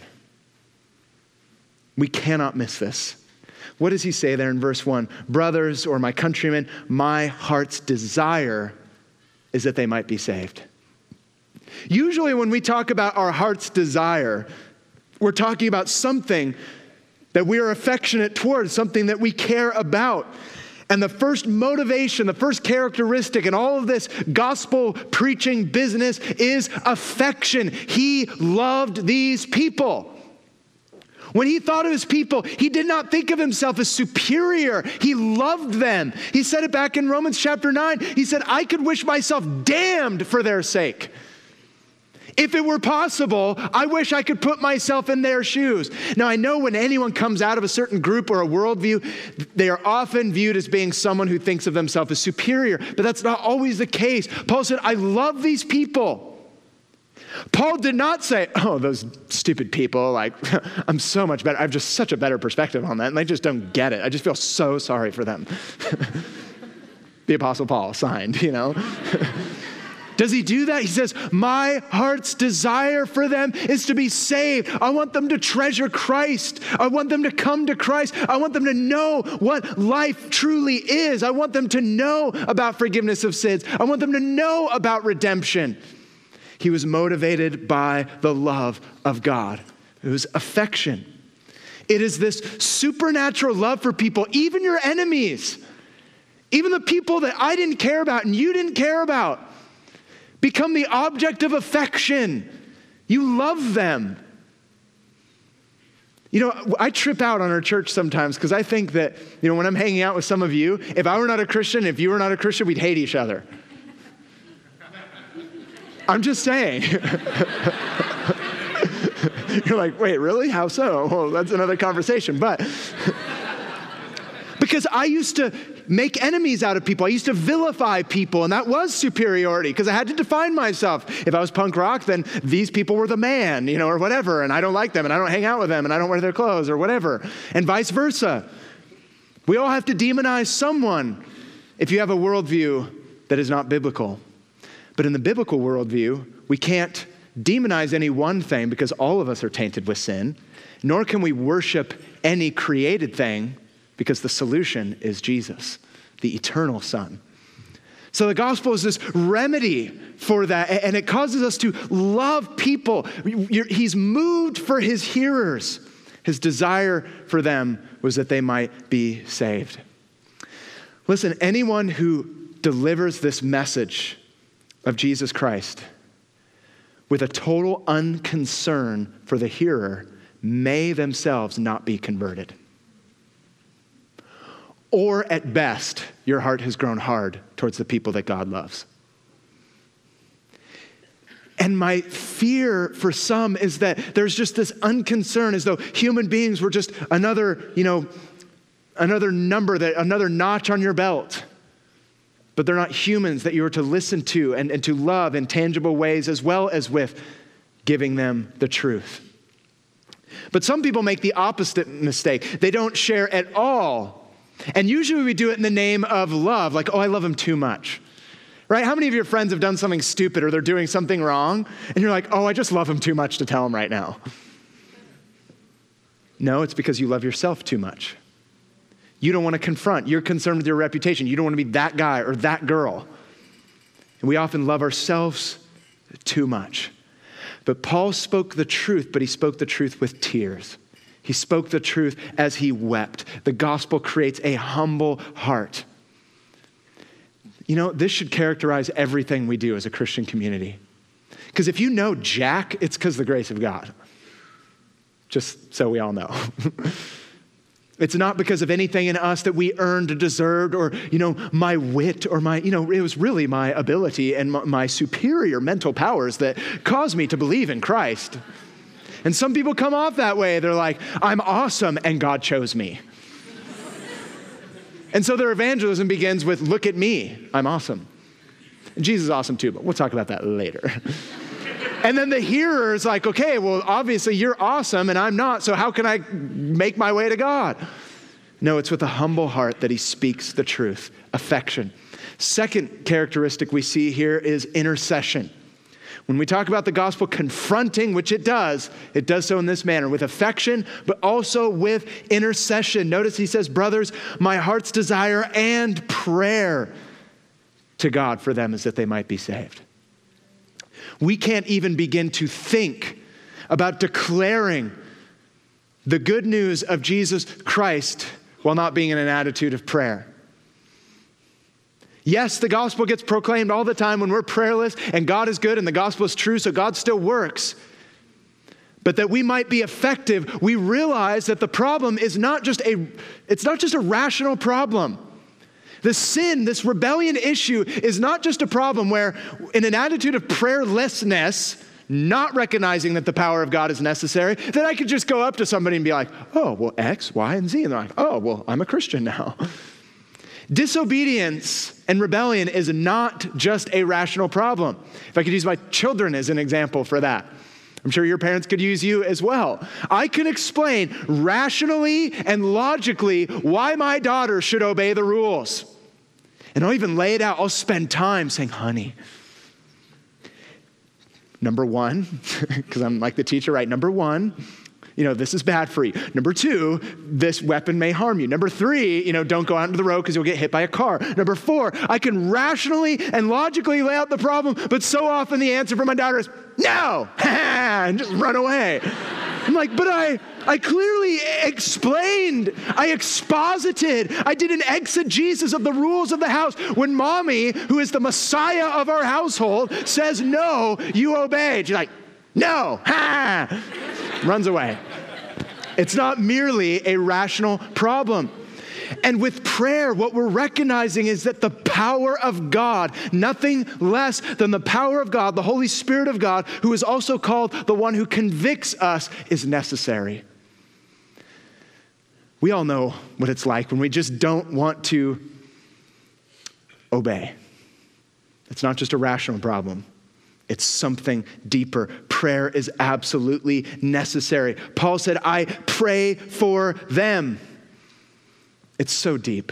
We cannot miss this. What does he say there in verse 1? Brothers, or my countrymen, my heart's desire is that they might be saved. Usually when we talk about our heart's desire, we're talking about something that we are affectionate towards, something that we care about. And the first motivation, the first characteristic in all of this gospel preaching business is affection. He loved these people. When he thought of his people, he did not think of himself as superior. He loved them. He said it back in Romans chapter 9. He said, I could wish myself damned for their sake. If it were possible, I wish I could put myself in their shoes. Now, I know when anyone comes out of a certain group or a worldview, they are often viewed as being someone who thinks of themselves as superior, but that's not always the case. Paul said, I love these people. Paul did not say, oh, those stupid people, like, I'm so much better. I have just such a better perspective on that, and they just don't get it. I just feel so sorry for them. The Apostle Paul signed, Does he do that? He says, my heart's desire for them is to be saved. I want them to treasure Christ. I want them to come to Christ. I want them to know what life truly is. I want them to know about forgiveness of sins. I want them to know about redemption. He was motivated by the love of God. It was affection. It is this supernatural love for people, even your enemies, even the people that I didn't care about and you didn't care about. Become the object of affection. You love them. I trip out on our church sometimes because I think that, when I'm hanging out with some of you, if I were not a Christian, if you were not a Christian, we'd hate each other. I'm just saying. You're like, wait, really? How so? Well, that's another conversation. But because I used to make enemies out of people. I used to vilify people, and that was superiority because I had to define myself. If I was punk rock, then these people were the man, or whatever, and I don't like them, and I don't hang out with them, and I don't wear their clothes, or whatever, and vice versa. We all have to demonize someone if you have a worldview that is not biblical. But in the biblical worldview, we can't demonize any one thing because all of us are tainted with sin, nor can we worship any created thing because the solution is Jesus, the eternal Son. So the gospel is this remedy for that, and it causes us to love people. He's moved for his hearers. His desire for them was that they might be saved. Listen, anyone who delivers this message of Jesus Christ with a total unconcern for the hearer may themselves not be converted. Or at best, your heart has grown hard towards the people that God loves. And my fear for some is that there's just this unconcern as though human beings were just another number, another notch on your belt. But they're not humans that you are to listen to and to love in tangible ways as well as with giving them the truth. But some people make the opposite mistake. They don't share at all. And usually we do it in the name of love, like, oh, I love him too much, right? How many of your friends have done something stupid or they're doing something wrong, and you're like, oh, I just love him too much to tell him right now? No, it's because you love yourself too much. You don't want to confront. You're concerned with your reputation. You don't want to be that guy or that girl. And we often love ourselves too much. But Paul spoke the truth, but he spoke the truth with tears. He spoke the truth as he wept. The gospel creates a humble heart. This should characterize everything we do as a Christian community. Because if you know Jack, it's because of the grace of God. Just so we all know. It's not because of anything in us that we earned or deserved or, my wit or my, it was really my ability and my superior mental powers that caused me to believe in Christ. And some people come off that way. They're like, I'm awesome and God chose me. And so their evangelism begins with, look at me, I'm awesome. And Jesus is awesome too, but we'll talk about that later. And then the hearer is like, okay, well, obviously you're awesome and I'm not, so how can I make my way to God? No, it's with a humble heart that he speaks the truth, affection. Second characteristic we see here is intercession. When we talk about the gospel confronting, which it does so in this manner, with affection, but also with intercession. Notice he says, brothers, my heart's desire and prayer to God for them is that they might be saved. We can't even begin to think about declaring the good news of Jesus Christ while not being in an attitude of prayer. Yes, the gospel gets proclaimed all the time when we're prayerless, and God is good and the gospel is true, so God still works. But that we might be effective, we realize that the problem is not just a rational problem. The sin, this rebellion issue is not just a problem where in an attitude of prayerlessness, not recognizing that the power of God is necessary, that I could just go up to somebody and be like, oh, well, X, Y, and Z. And they're like, oh, well, I'm a Christian now. Disobedience and rebellion is not just a rational problem. If I could use my children as an example for that. I'm sure your parents could use you as well. I can explain rationally and logically why my daughter should obey the rules. And I'll even lay it out. I'll spend time saying, honey, number one, because I'm like the teacher, right? Number one, this is bad for you. Number two, this weapon may harm you. Number three, don't go out into the road because you'll get hit by a car. Number four, I can rationally and logically lay out the problem, but so often the answer from my daughter is, no, and just run away. I'm like, but I clearly explained, I exposited, I did an exegesis of the rules of the house. When mommy, who is the Messiah of our household, says no, you obey. She's like, no, runs away. It's not merely a rational problem. And with prayer, what we're recognizing is that the power of God, nothing less than the power of God, the Holy Spirit of God, who is also called the one who convicts us, is necessary. We all know what it's like when we just don't want to obey. It's not just a rational problem. It's something deeper. Prayer is absolutely necessary. Paul said, I pray for them. It's so deep.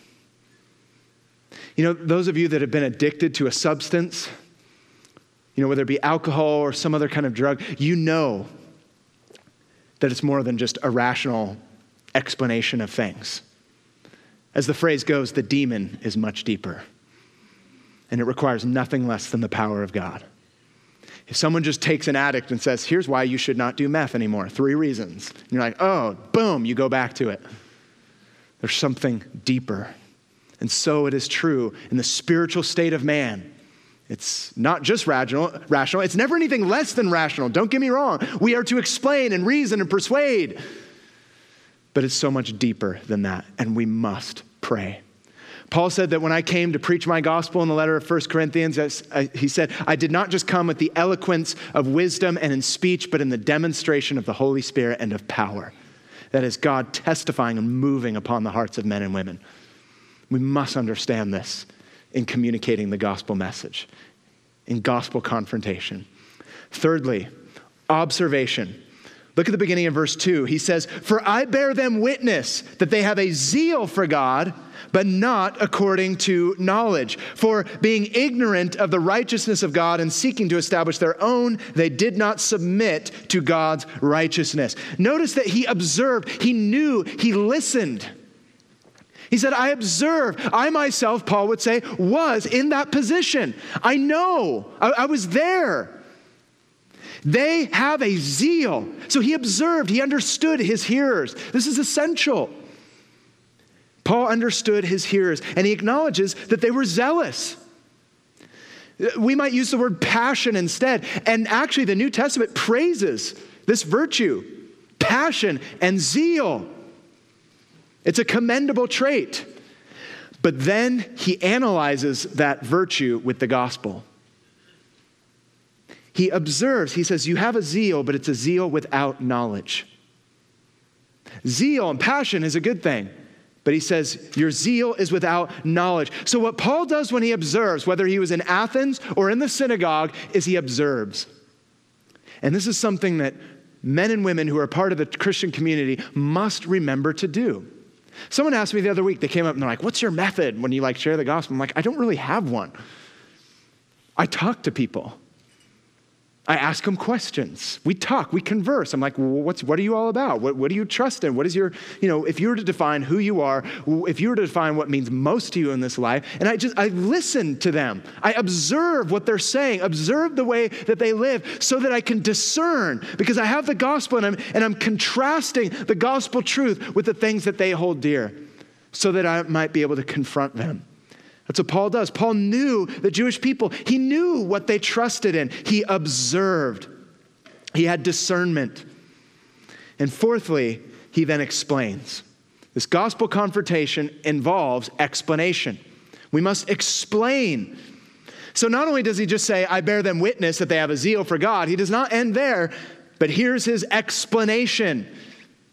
Those of you that have been addicted to a substance, whether it be alcohol or some other kind of drug, you know that it's more than just a rational explanation of things. As the phrase goes, the demon is much deeper, and it requires nothing less than the power of God. If someone just takes an addict and says, here's why you should not do meth anymore, 3 reasons, and you're like, oh, boom, you go back to it. There's something deeper. And so it is true in the spiritual state of man. It's not just rational. It's never anything less than rational. Don't get me wrong. We are to explain and reason and persuade. But it's so much deeper than that, and we must pray. Paul said that when I came to preach my gospel in the letter of 1 Corinthians, he said, I did not just come with the eloquence of wisdom and in speech, but in the demonstration of the Holy Spirit and of power. That is God testifying and moving upon the hearts of men and women. We must understand this in communicating the gospel message, in gospel confrontation. Thirdly, observation. Look at the beginning of verse 2. He says, for I bear them witness that they have a zeal for God, but not according to knowledge. For being ignorant of the righteousness of God and seeking to establish their own, they did not submit to God's righteousness. Notice that he observed, he knew, he listened. He said, I observe. I myself, Paul would say, was in that position. I know. I was there. They have a zeal. So he observed, he understood his hearers. This is essential. Paul understood his hearers, and he acknowledges that they were zealous. We might use the word passion instead. And actually, the New Testament praises this virtue, passion and zeal. It's a commendable trait. But then he analyzes that virtue with the gospel. He observes, he says, you have a zeal, but it's a zeal without knowledge. Zeal and passion is a good thing. But he says, your zeal is without knowledge. So what Paul does when he observes, whether he was in Athens or in the synagogue, is he observes. And this is something that men and women who are part of the Christian community must remember to do. Someone asked me the other week, they came up and they're like, what's your method when you share the gospel? I'm like, I don't really have one. I talk to people. I ask them questions. We talk, we converse. I'm like, well, what are you all about? What do you trust in? What is your, if you were to define who you are, if you were to define what means most to you in this life, and I listen to them. I observe what they're saying, observe the way that they live so that I can discern, because I have the gospel and I'm contrasting the gospel truth with the things that they hold dear so that I might be able to confront them. That's what Paul does. Paul knew the Jewish people. He knew what they trusted in. He observed. He had discernment. And fourthly, he then explains. This gospel confrontation involves explanation. We must explain. So not only does he just say, I bear them witness that they have a zeal for God, he does not end there, but here's his explanation.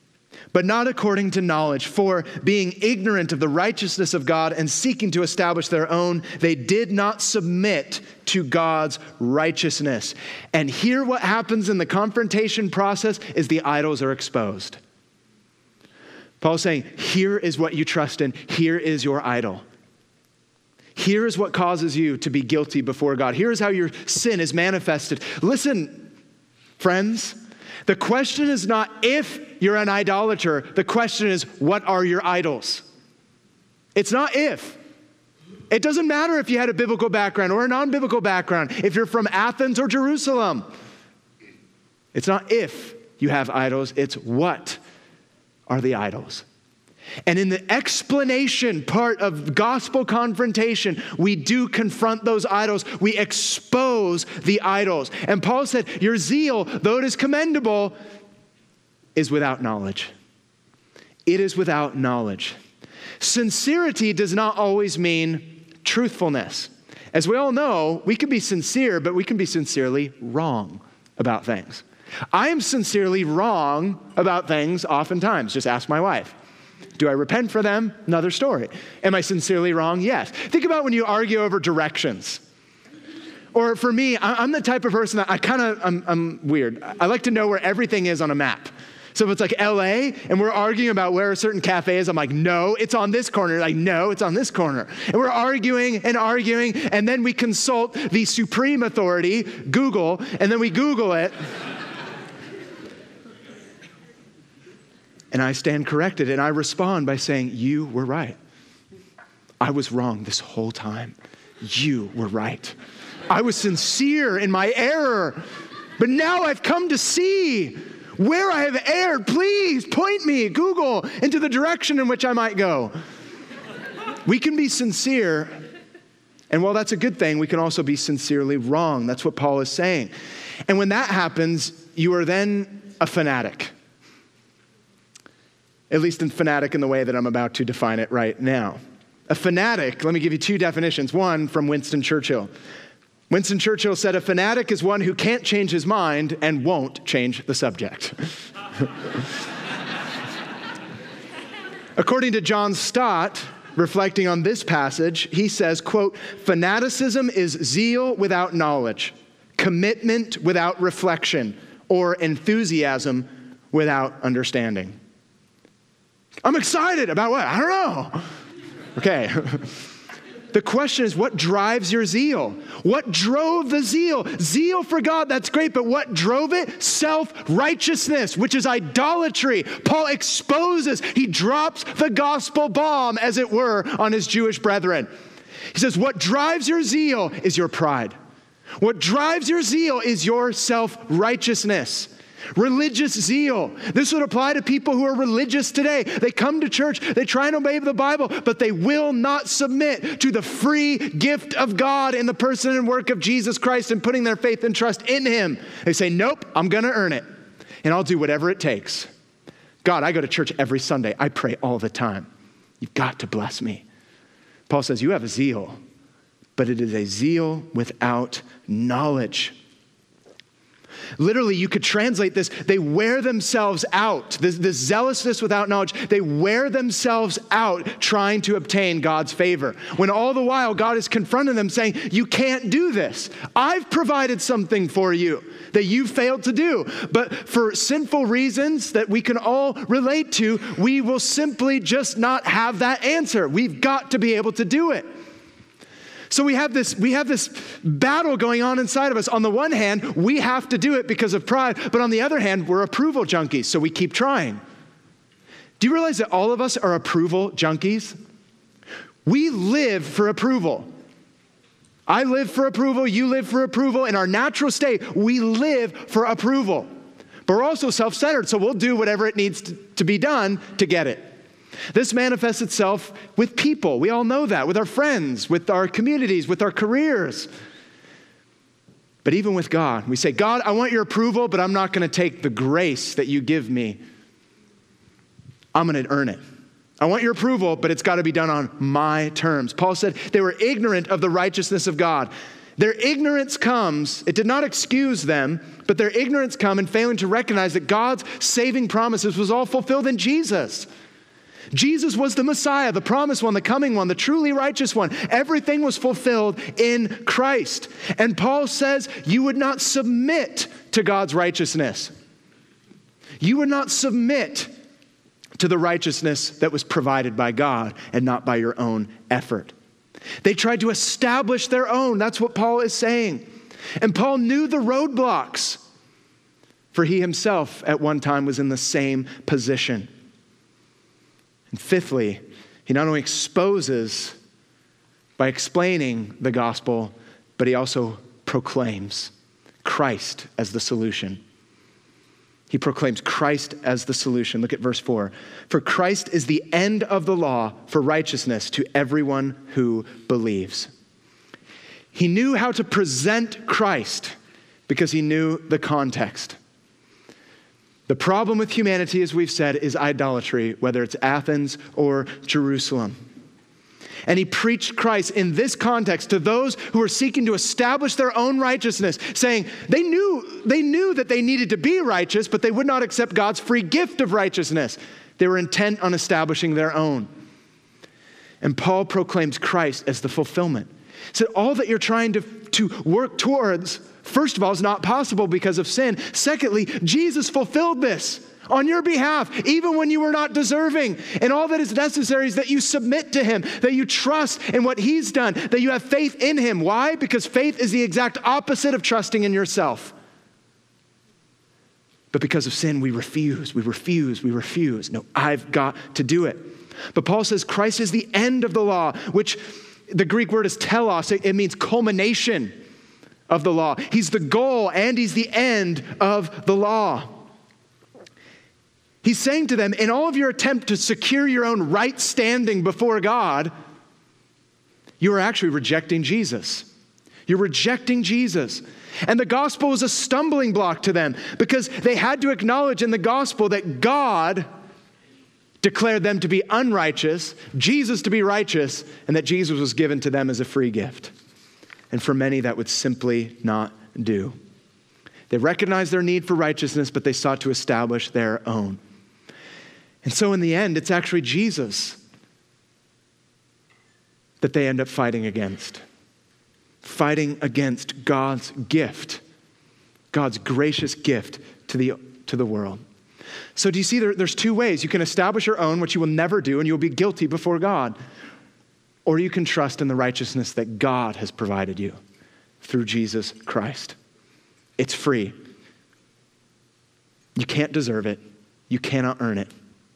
but not according to knowledge. For being ignorant of the righteousness of God and seeking to establish their own, they did not submit to God's righteousness. And here what happens in the confrontation process is the idols are exposed. Paul's saying, here is what you trust in. Here is your idol. Here is what causes you to be guilty before God. Here is how your sin is manifested. Listen, friends, the question is not if you're an idolater. The question is, what are your idols? It's not if. It doesn't matter if you had a biblical background or a non-biblical background, if you're from Athens or Jerusalem. It's not if you have idols, it's what are the idols. And in the explanation part of gospel confrontation, we do confront those idols. We expose the idols. And Paul said, your zeal, though it is commendable, is without knowledge. It is without knowledge. Sincerity does not always mean truthfulness. As we all know, we can be sincere, but we can be sincerely wrong about things. I am sincerely wrong about things oftentimes. Just ask my wife. Do I repent for them? Another story. Am I sincerely wrong? Yes. Think about when you argue over directions. Or for me, I'm the type of person that I'm weird. I like to know where everything is on a map. So if it's like LA and we're arguing about where a certain cafe is, I'm like, no, it's on this corner. Like, no, it's on this corner. And we're arguing, and then we consult the supreme authority, Google, and then we Google it. And I stand corrected, and I respond by saying, you were right. I was wrong this whole time. You were right. I was sincere in my error, but now I've come to see where I have erred. Please point me, Google, into the direction in which I might go. We can be sincere, and while that's a good thing, we can also be sincerely wrong. That's what Paul is saying. And when that happens, you are then a fanatic. At least a fanatic in the way that I'm about to define it right now. A fanatic, let me give you two definitions. One from Winston Churchill. Winston Churchill said, a fanatic is one who can't change his mind and won't change the subject. According to John Stott, reflecting on this passage, he says, quote, fanaticism is zeal without knowledge, commitment without reflection, or enthusiasm without understanding. I'm excited about what? I don't know. Okay. The question is, what drives your zeal? What drove the zeal? Zeal for God, that's great, but what drove it? Self-righteousness, which is idolatry. Paul exposes, he drops the gospel bomb, as it were, on his Jewish brethren. He says, what drives your zeal is your pride. What drives your zeal is your self-righteousness. Religious zeal. This would apply to people who are religious today. They come to church, they try and obey the Bible, but they will not submit to the free gift of God in the person and work of Jesus Christ and putting their faith and trust in him. They say, nope, I'm going to earn it, and I'll do whatever it takes. God, I go to church every Sunday. I pray all the time. You've got to bless me. Paul says, you have a zeal, but it is a zeal without knowledge. Literally, you could translate this, they wear themselves out. This zealousness without knowledge, they wear themselves out trying to obtain God's favor. When all the while, God is confronting them saying, you can't do this. I've provided something for you that you failed to do. But for sinful reasons that we can all relate to, we will simply just not have that answer. We've got to be able to do it. So we have this battle going on inside of us. On the one hand, we have to do it because of pride, but on the other hand, we're approval junkies, so we keep trying. Do you realize that all of us are approval junkies? We live for approval. I live for approval, you live for approval. In our natural state, we live for approval. But we're also self-centered, so we'll do whatever it needs to be done to get it. This manifests itself with people. We all know that, with our friends, with our communities, with our careers. But even with God, we say, God, I want your approval, but I'm not going to take the grace that you give me. I'm going to earn it. I want your approval, but it's got to be done on my terms. Paul said they were ignorant of the righteousness of God. Their ignorance comes, it did not excuse them, but their ignorance come in failing to recognize that God's saving promises was all fulfilled in Jesus. Jesus was the Messiah, the promised one, the coming one, the truly righteous one. Everything was fulfilled in Christ. And Paul says you would not submit to God's righteousness. You would not submit to the righteousness that was provided by God and not by your own effort. They tried to establish their own. That's what Paul is saying. And Paul knew the roadblocks, for he himself at one time was in the same position. And fifthly, he not only exposes by explaining the gospel, but he also proclaims Christ as the solution. He proclaims Christ as the solution. Look at verse 4. For Christ is the end of the law for righteousness to everyone who believes. He knew how to present Christ because he knew the context. The problem with humanity, as we've said, is idolatry, whether it's Athens or Jerusalem. And he preached Christ in this context to those who were seeking to establish their own righteousness, saying they knew that they needed to be righteous, but they would not accept God's free gift of righteousness. They were intent on establishing their own. And Paul proclaims Christ as the fulfillment. He said, all that you're trying to work towards, first of all, is not possible because of sin. Secondly, Jesus fulfilled this on your behalf, even when you were not deserving. And all that is necessary is that you submit to him, that you trust in what he's done, that you have faith in him. Why? Because faith is the exact opposite of trusting in yourself. But because of sin, we refuse. No, I've got to do it. But Paul says Christ is the end of the law, which the Greek word is telos. It means culmination of the law. He's the goal and he's the end of the law. He's saying to them, in all of your attempt to secure your own right standing before God, you are actually rejecting Jesus. You're rejecting Jesus. And the gospel was a stumbling block to them because they had to acknowledge in the gospel that God declared them to be unrighteous, Jesus to be righteous, and that Jesus was given to them as a free gift. And for many, that would simply not do. They recognized their need for righteousness, but they sought to establish their own. And so in the end, it's actually Jesus that they end up fighting against God's gift, God's gracious gift to the world. So do you see there's two ways. You can establish your own, which you will never do, and you'll be guilty before God. Or you can trust in the righteousness that God has provided you through Jesus Christ. It's free. You can't deserve it. You cannot earn it.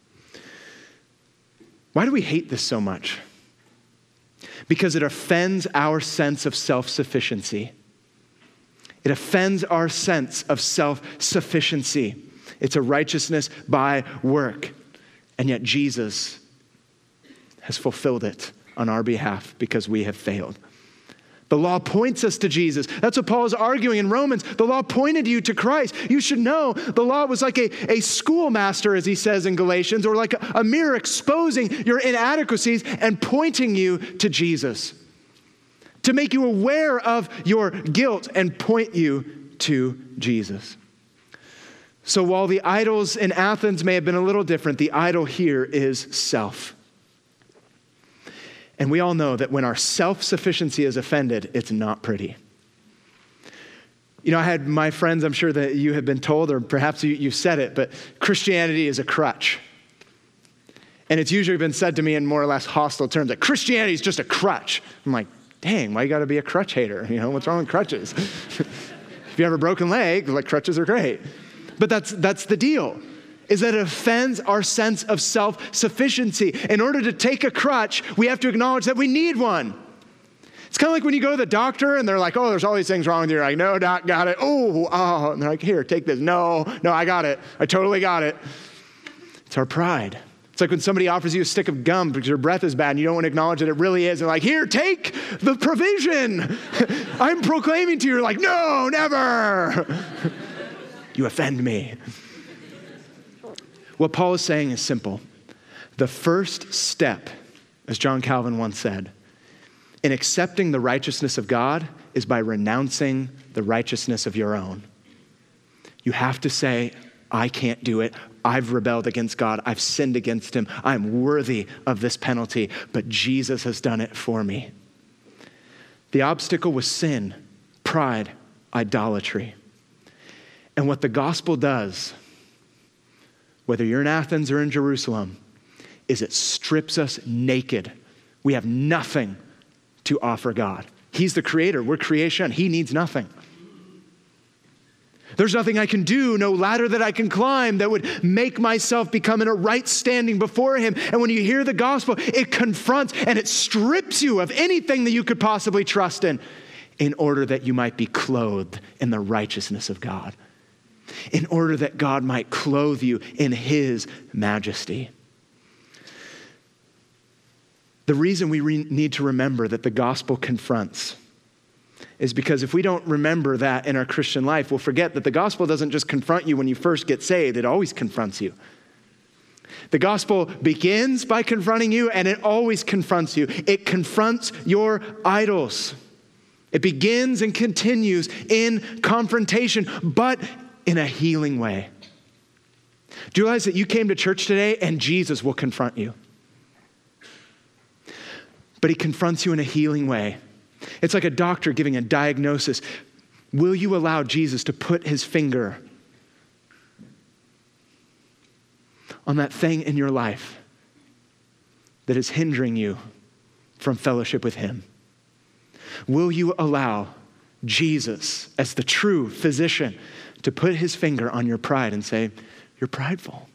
Why do we hate this so much? Because it offends our sense of self-sufficiency. It offends our sense of self-sufficiency. It's a righteousness by work. And yet Jesus has fulfilled it on our behalf because we have failed. The law points us to Jesus. That's what Paul is arguing in Romans. The law pointed you to Christ. You should know the law was like a schoolmaster, as he says in Galatians, or like a mirror exposing your inadequacies and pointing you to Jesus, to make you aware of your guilt and point you to Jesus. So while the idols in Athens may have been a little different, the idol here is self. And we all know that when our self-sufficiency is offended, it's not pretty. You know, I had my friends, I'm sure that you have been told, or perhaps you've said it, but Christianity is a crutch. And it's usually been said to me in more or less hostile terms that Christianity is just a crutch. I'm like, dang, why you got to be a crutch hater? You know, what's wrong with crutches? If you have a broken leg, like crutches are great. But that's the deal. Is that it offends our sense of self-sufficiency. In order to take a crutch, we have to acknowledge that we need one. It's kind of like when you go to the doctor and they're like, oh, there's all these things wrong with you. You're like, no, doc, got it. Oh. And they're like, here, take this. No, I got it. I totally got it. It's our pride. It's like when somebody offers you a stick of gum because your breath is bad and you don't want to acknowledge that it really is. They're like, here, take the provision. I'm proclaiming to you. You're like, no, never. You offend me. What Paul is saying is simple. The first step, as John Calvin once said, in accepting the righteousness of God is by renouncing the righteousness of your own. You have to say, I can't do it. I've rebelled against God. I've sinned against him. I'm worthy of this penalty, but Jesus has done it for me. The obstacle was sin, pride, idolatry. And what the gospel does, whether you're in Athens or in Jerusalem, is it strips us naked. We have nothing to offer God. He's the creator. We're creation. He needs nothing. There's nothing I can do, no ladder that I can climb that would make myself become in a right standing before him. And when you hear the gospel, it confronts and it strips you of anything that you could possibly trust in order that you might be clothed in the righteousness of God, in order that God might clothe you in his majesty. The reason we need to remember that the gospel confronts is because if we don't remember that in our Christian life, we'll forget that the gospel doesn't just confront you when you first get saved, it always confronts you. The gospel begins by confronting you, and it always confronts you. It confronts your idols. It begins and continues in confrontation, but in a healing way. Do you realize that you came to church today and Jesus will confront you? But he confronts you in a healing way. It's like a doctor giving a diagnosis. Will you allow Jesus to put his finger on that thing in your life that is hindering you from fellowship with him? Will you allow Jesus, as the true physician, to put his finger on your pride and say, you're prideful.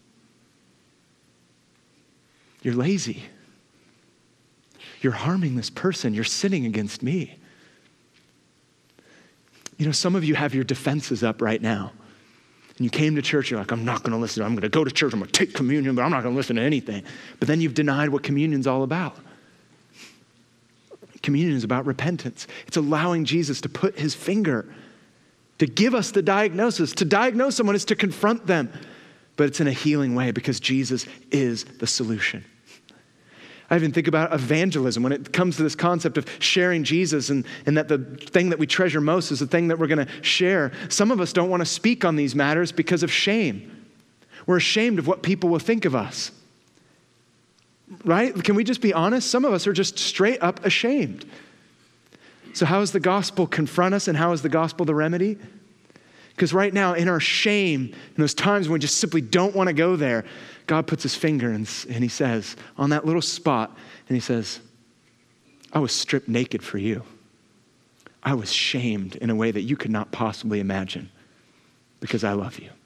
You're lazy. You're harming this person. You're sinning against me. You know, some of you have your defenses up right now. And you came to church, you're like, I'm not going to listen. I'm going to go to church. I'm going to take communion, but I'm not going to listen to anything. But then you've denied what communion's all about. Communion is about repentance. It's allowing Jesus to put his finger, to give us the diagnosis. To diagnose someone is to confront them. But it's in a healing way because Jesus is the solution. I even think about evangelism when it comes to this concept of sharing Jesus and that the thing that we treasure most is the thing that we're going to share. Some of us don't want to speak on these matters because of shame. We're ashamed of what people will think of us. Right? Can we just be honest? Some of us are just straight up ashamed. So how does the gospel confront us and how is the gospel the remedy? Because right now in our shame, in those times when we just simply don't want to go there, God puts his finger and he says, on that little spot, and he says, I was stripped naked for you. I was shamed in a way that you could not possibly imagine because I love you.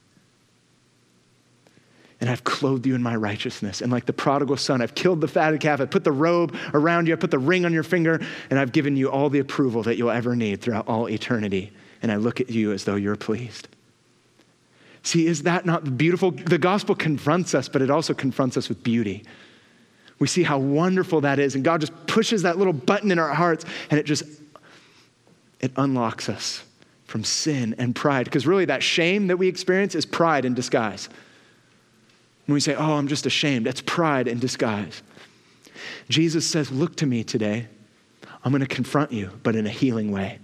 And I've clothed you in my righteousness. And like the prodigal son, I've killed the fatted calf. I put the robe around you. I put the ring on your finger. And I've given you all the approval that you'll ever need throughout all eternity. And I look at you as though you're pleased. See, is that not beautiful? The gospel confronts us, but it also confronts us with beauty. We see how wonderful that is. And God just pushes that little button in our hearts and it unlocks us from sin and pride. Because really that shame that we experience is pride in disguise. When we say, oh, I'm just ashamed, that's pride in disguise. Jesus says, look to me today. I'm going to confront you, but in a healing way.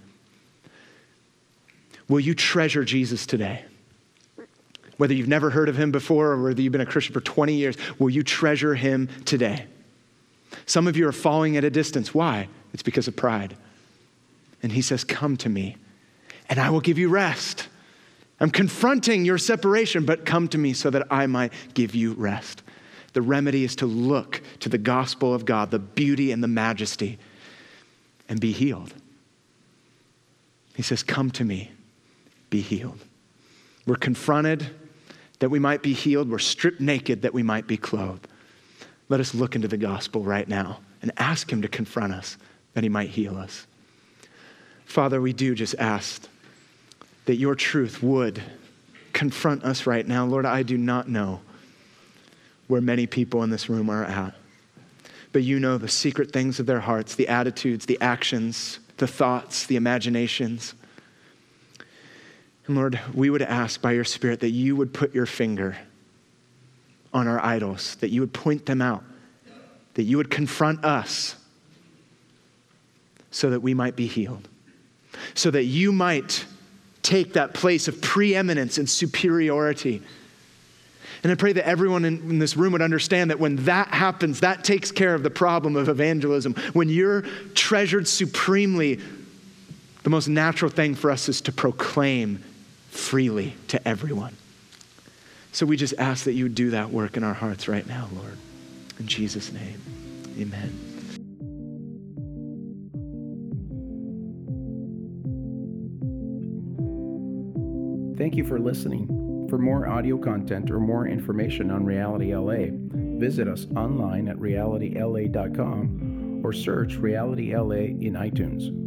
Will you treasure Jesus today? Whether you've never heard of him before or whether you've been a Christian for 20 years, will you treasure him today? Some of you are falling at a distance. Why? It's because of pride. And he says, come to me and I will give you rest. I'm confronting your separation, but come to me so that I might give you rest. The remedy is to look to the gospel of God, the beauty and the majesty, and be healed. He says, come to me, be healed. We're confronted that we might be healed. We're stripped naked that we might be clothed. Let us look into the gospel right now and ask him to confront us that he might heal us. Father, we do just ask that your truth would confront us right now. Lord, I do not know where many people in this room are at, but you know the secret things of their hearts, the attitudes, the actions, the thoughts, the imaginations. And Lord, we would ask by your Spirit that you would put your finger on our idols, that you would point them out, that you would confront us so that we might be healed. so that you might take that place of preeminence and superiority. And I pray that everyone in this room would understand that when that happens, that takes care of the problem of evangelism. When you're treasured supremely, the most natural thing for us is to proclaim freely to everyone. So we just ask that you would do that work in our hearts right now, Lord. In Jesus' name, amen. Thank you for listening. For more audio content or more information on Reality LA, visit us online at realityla.com or search Reality LA in iTunes.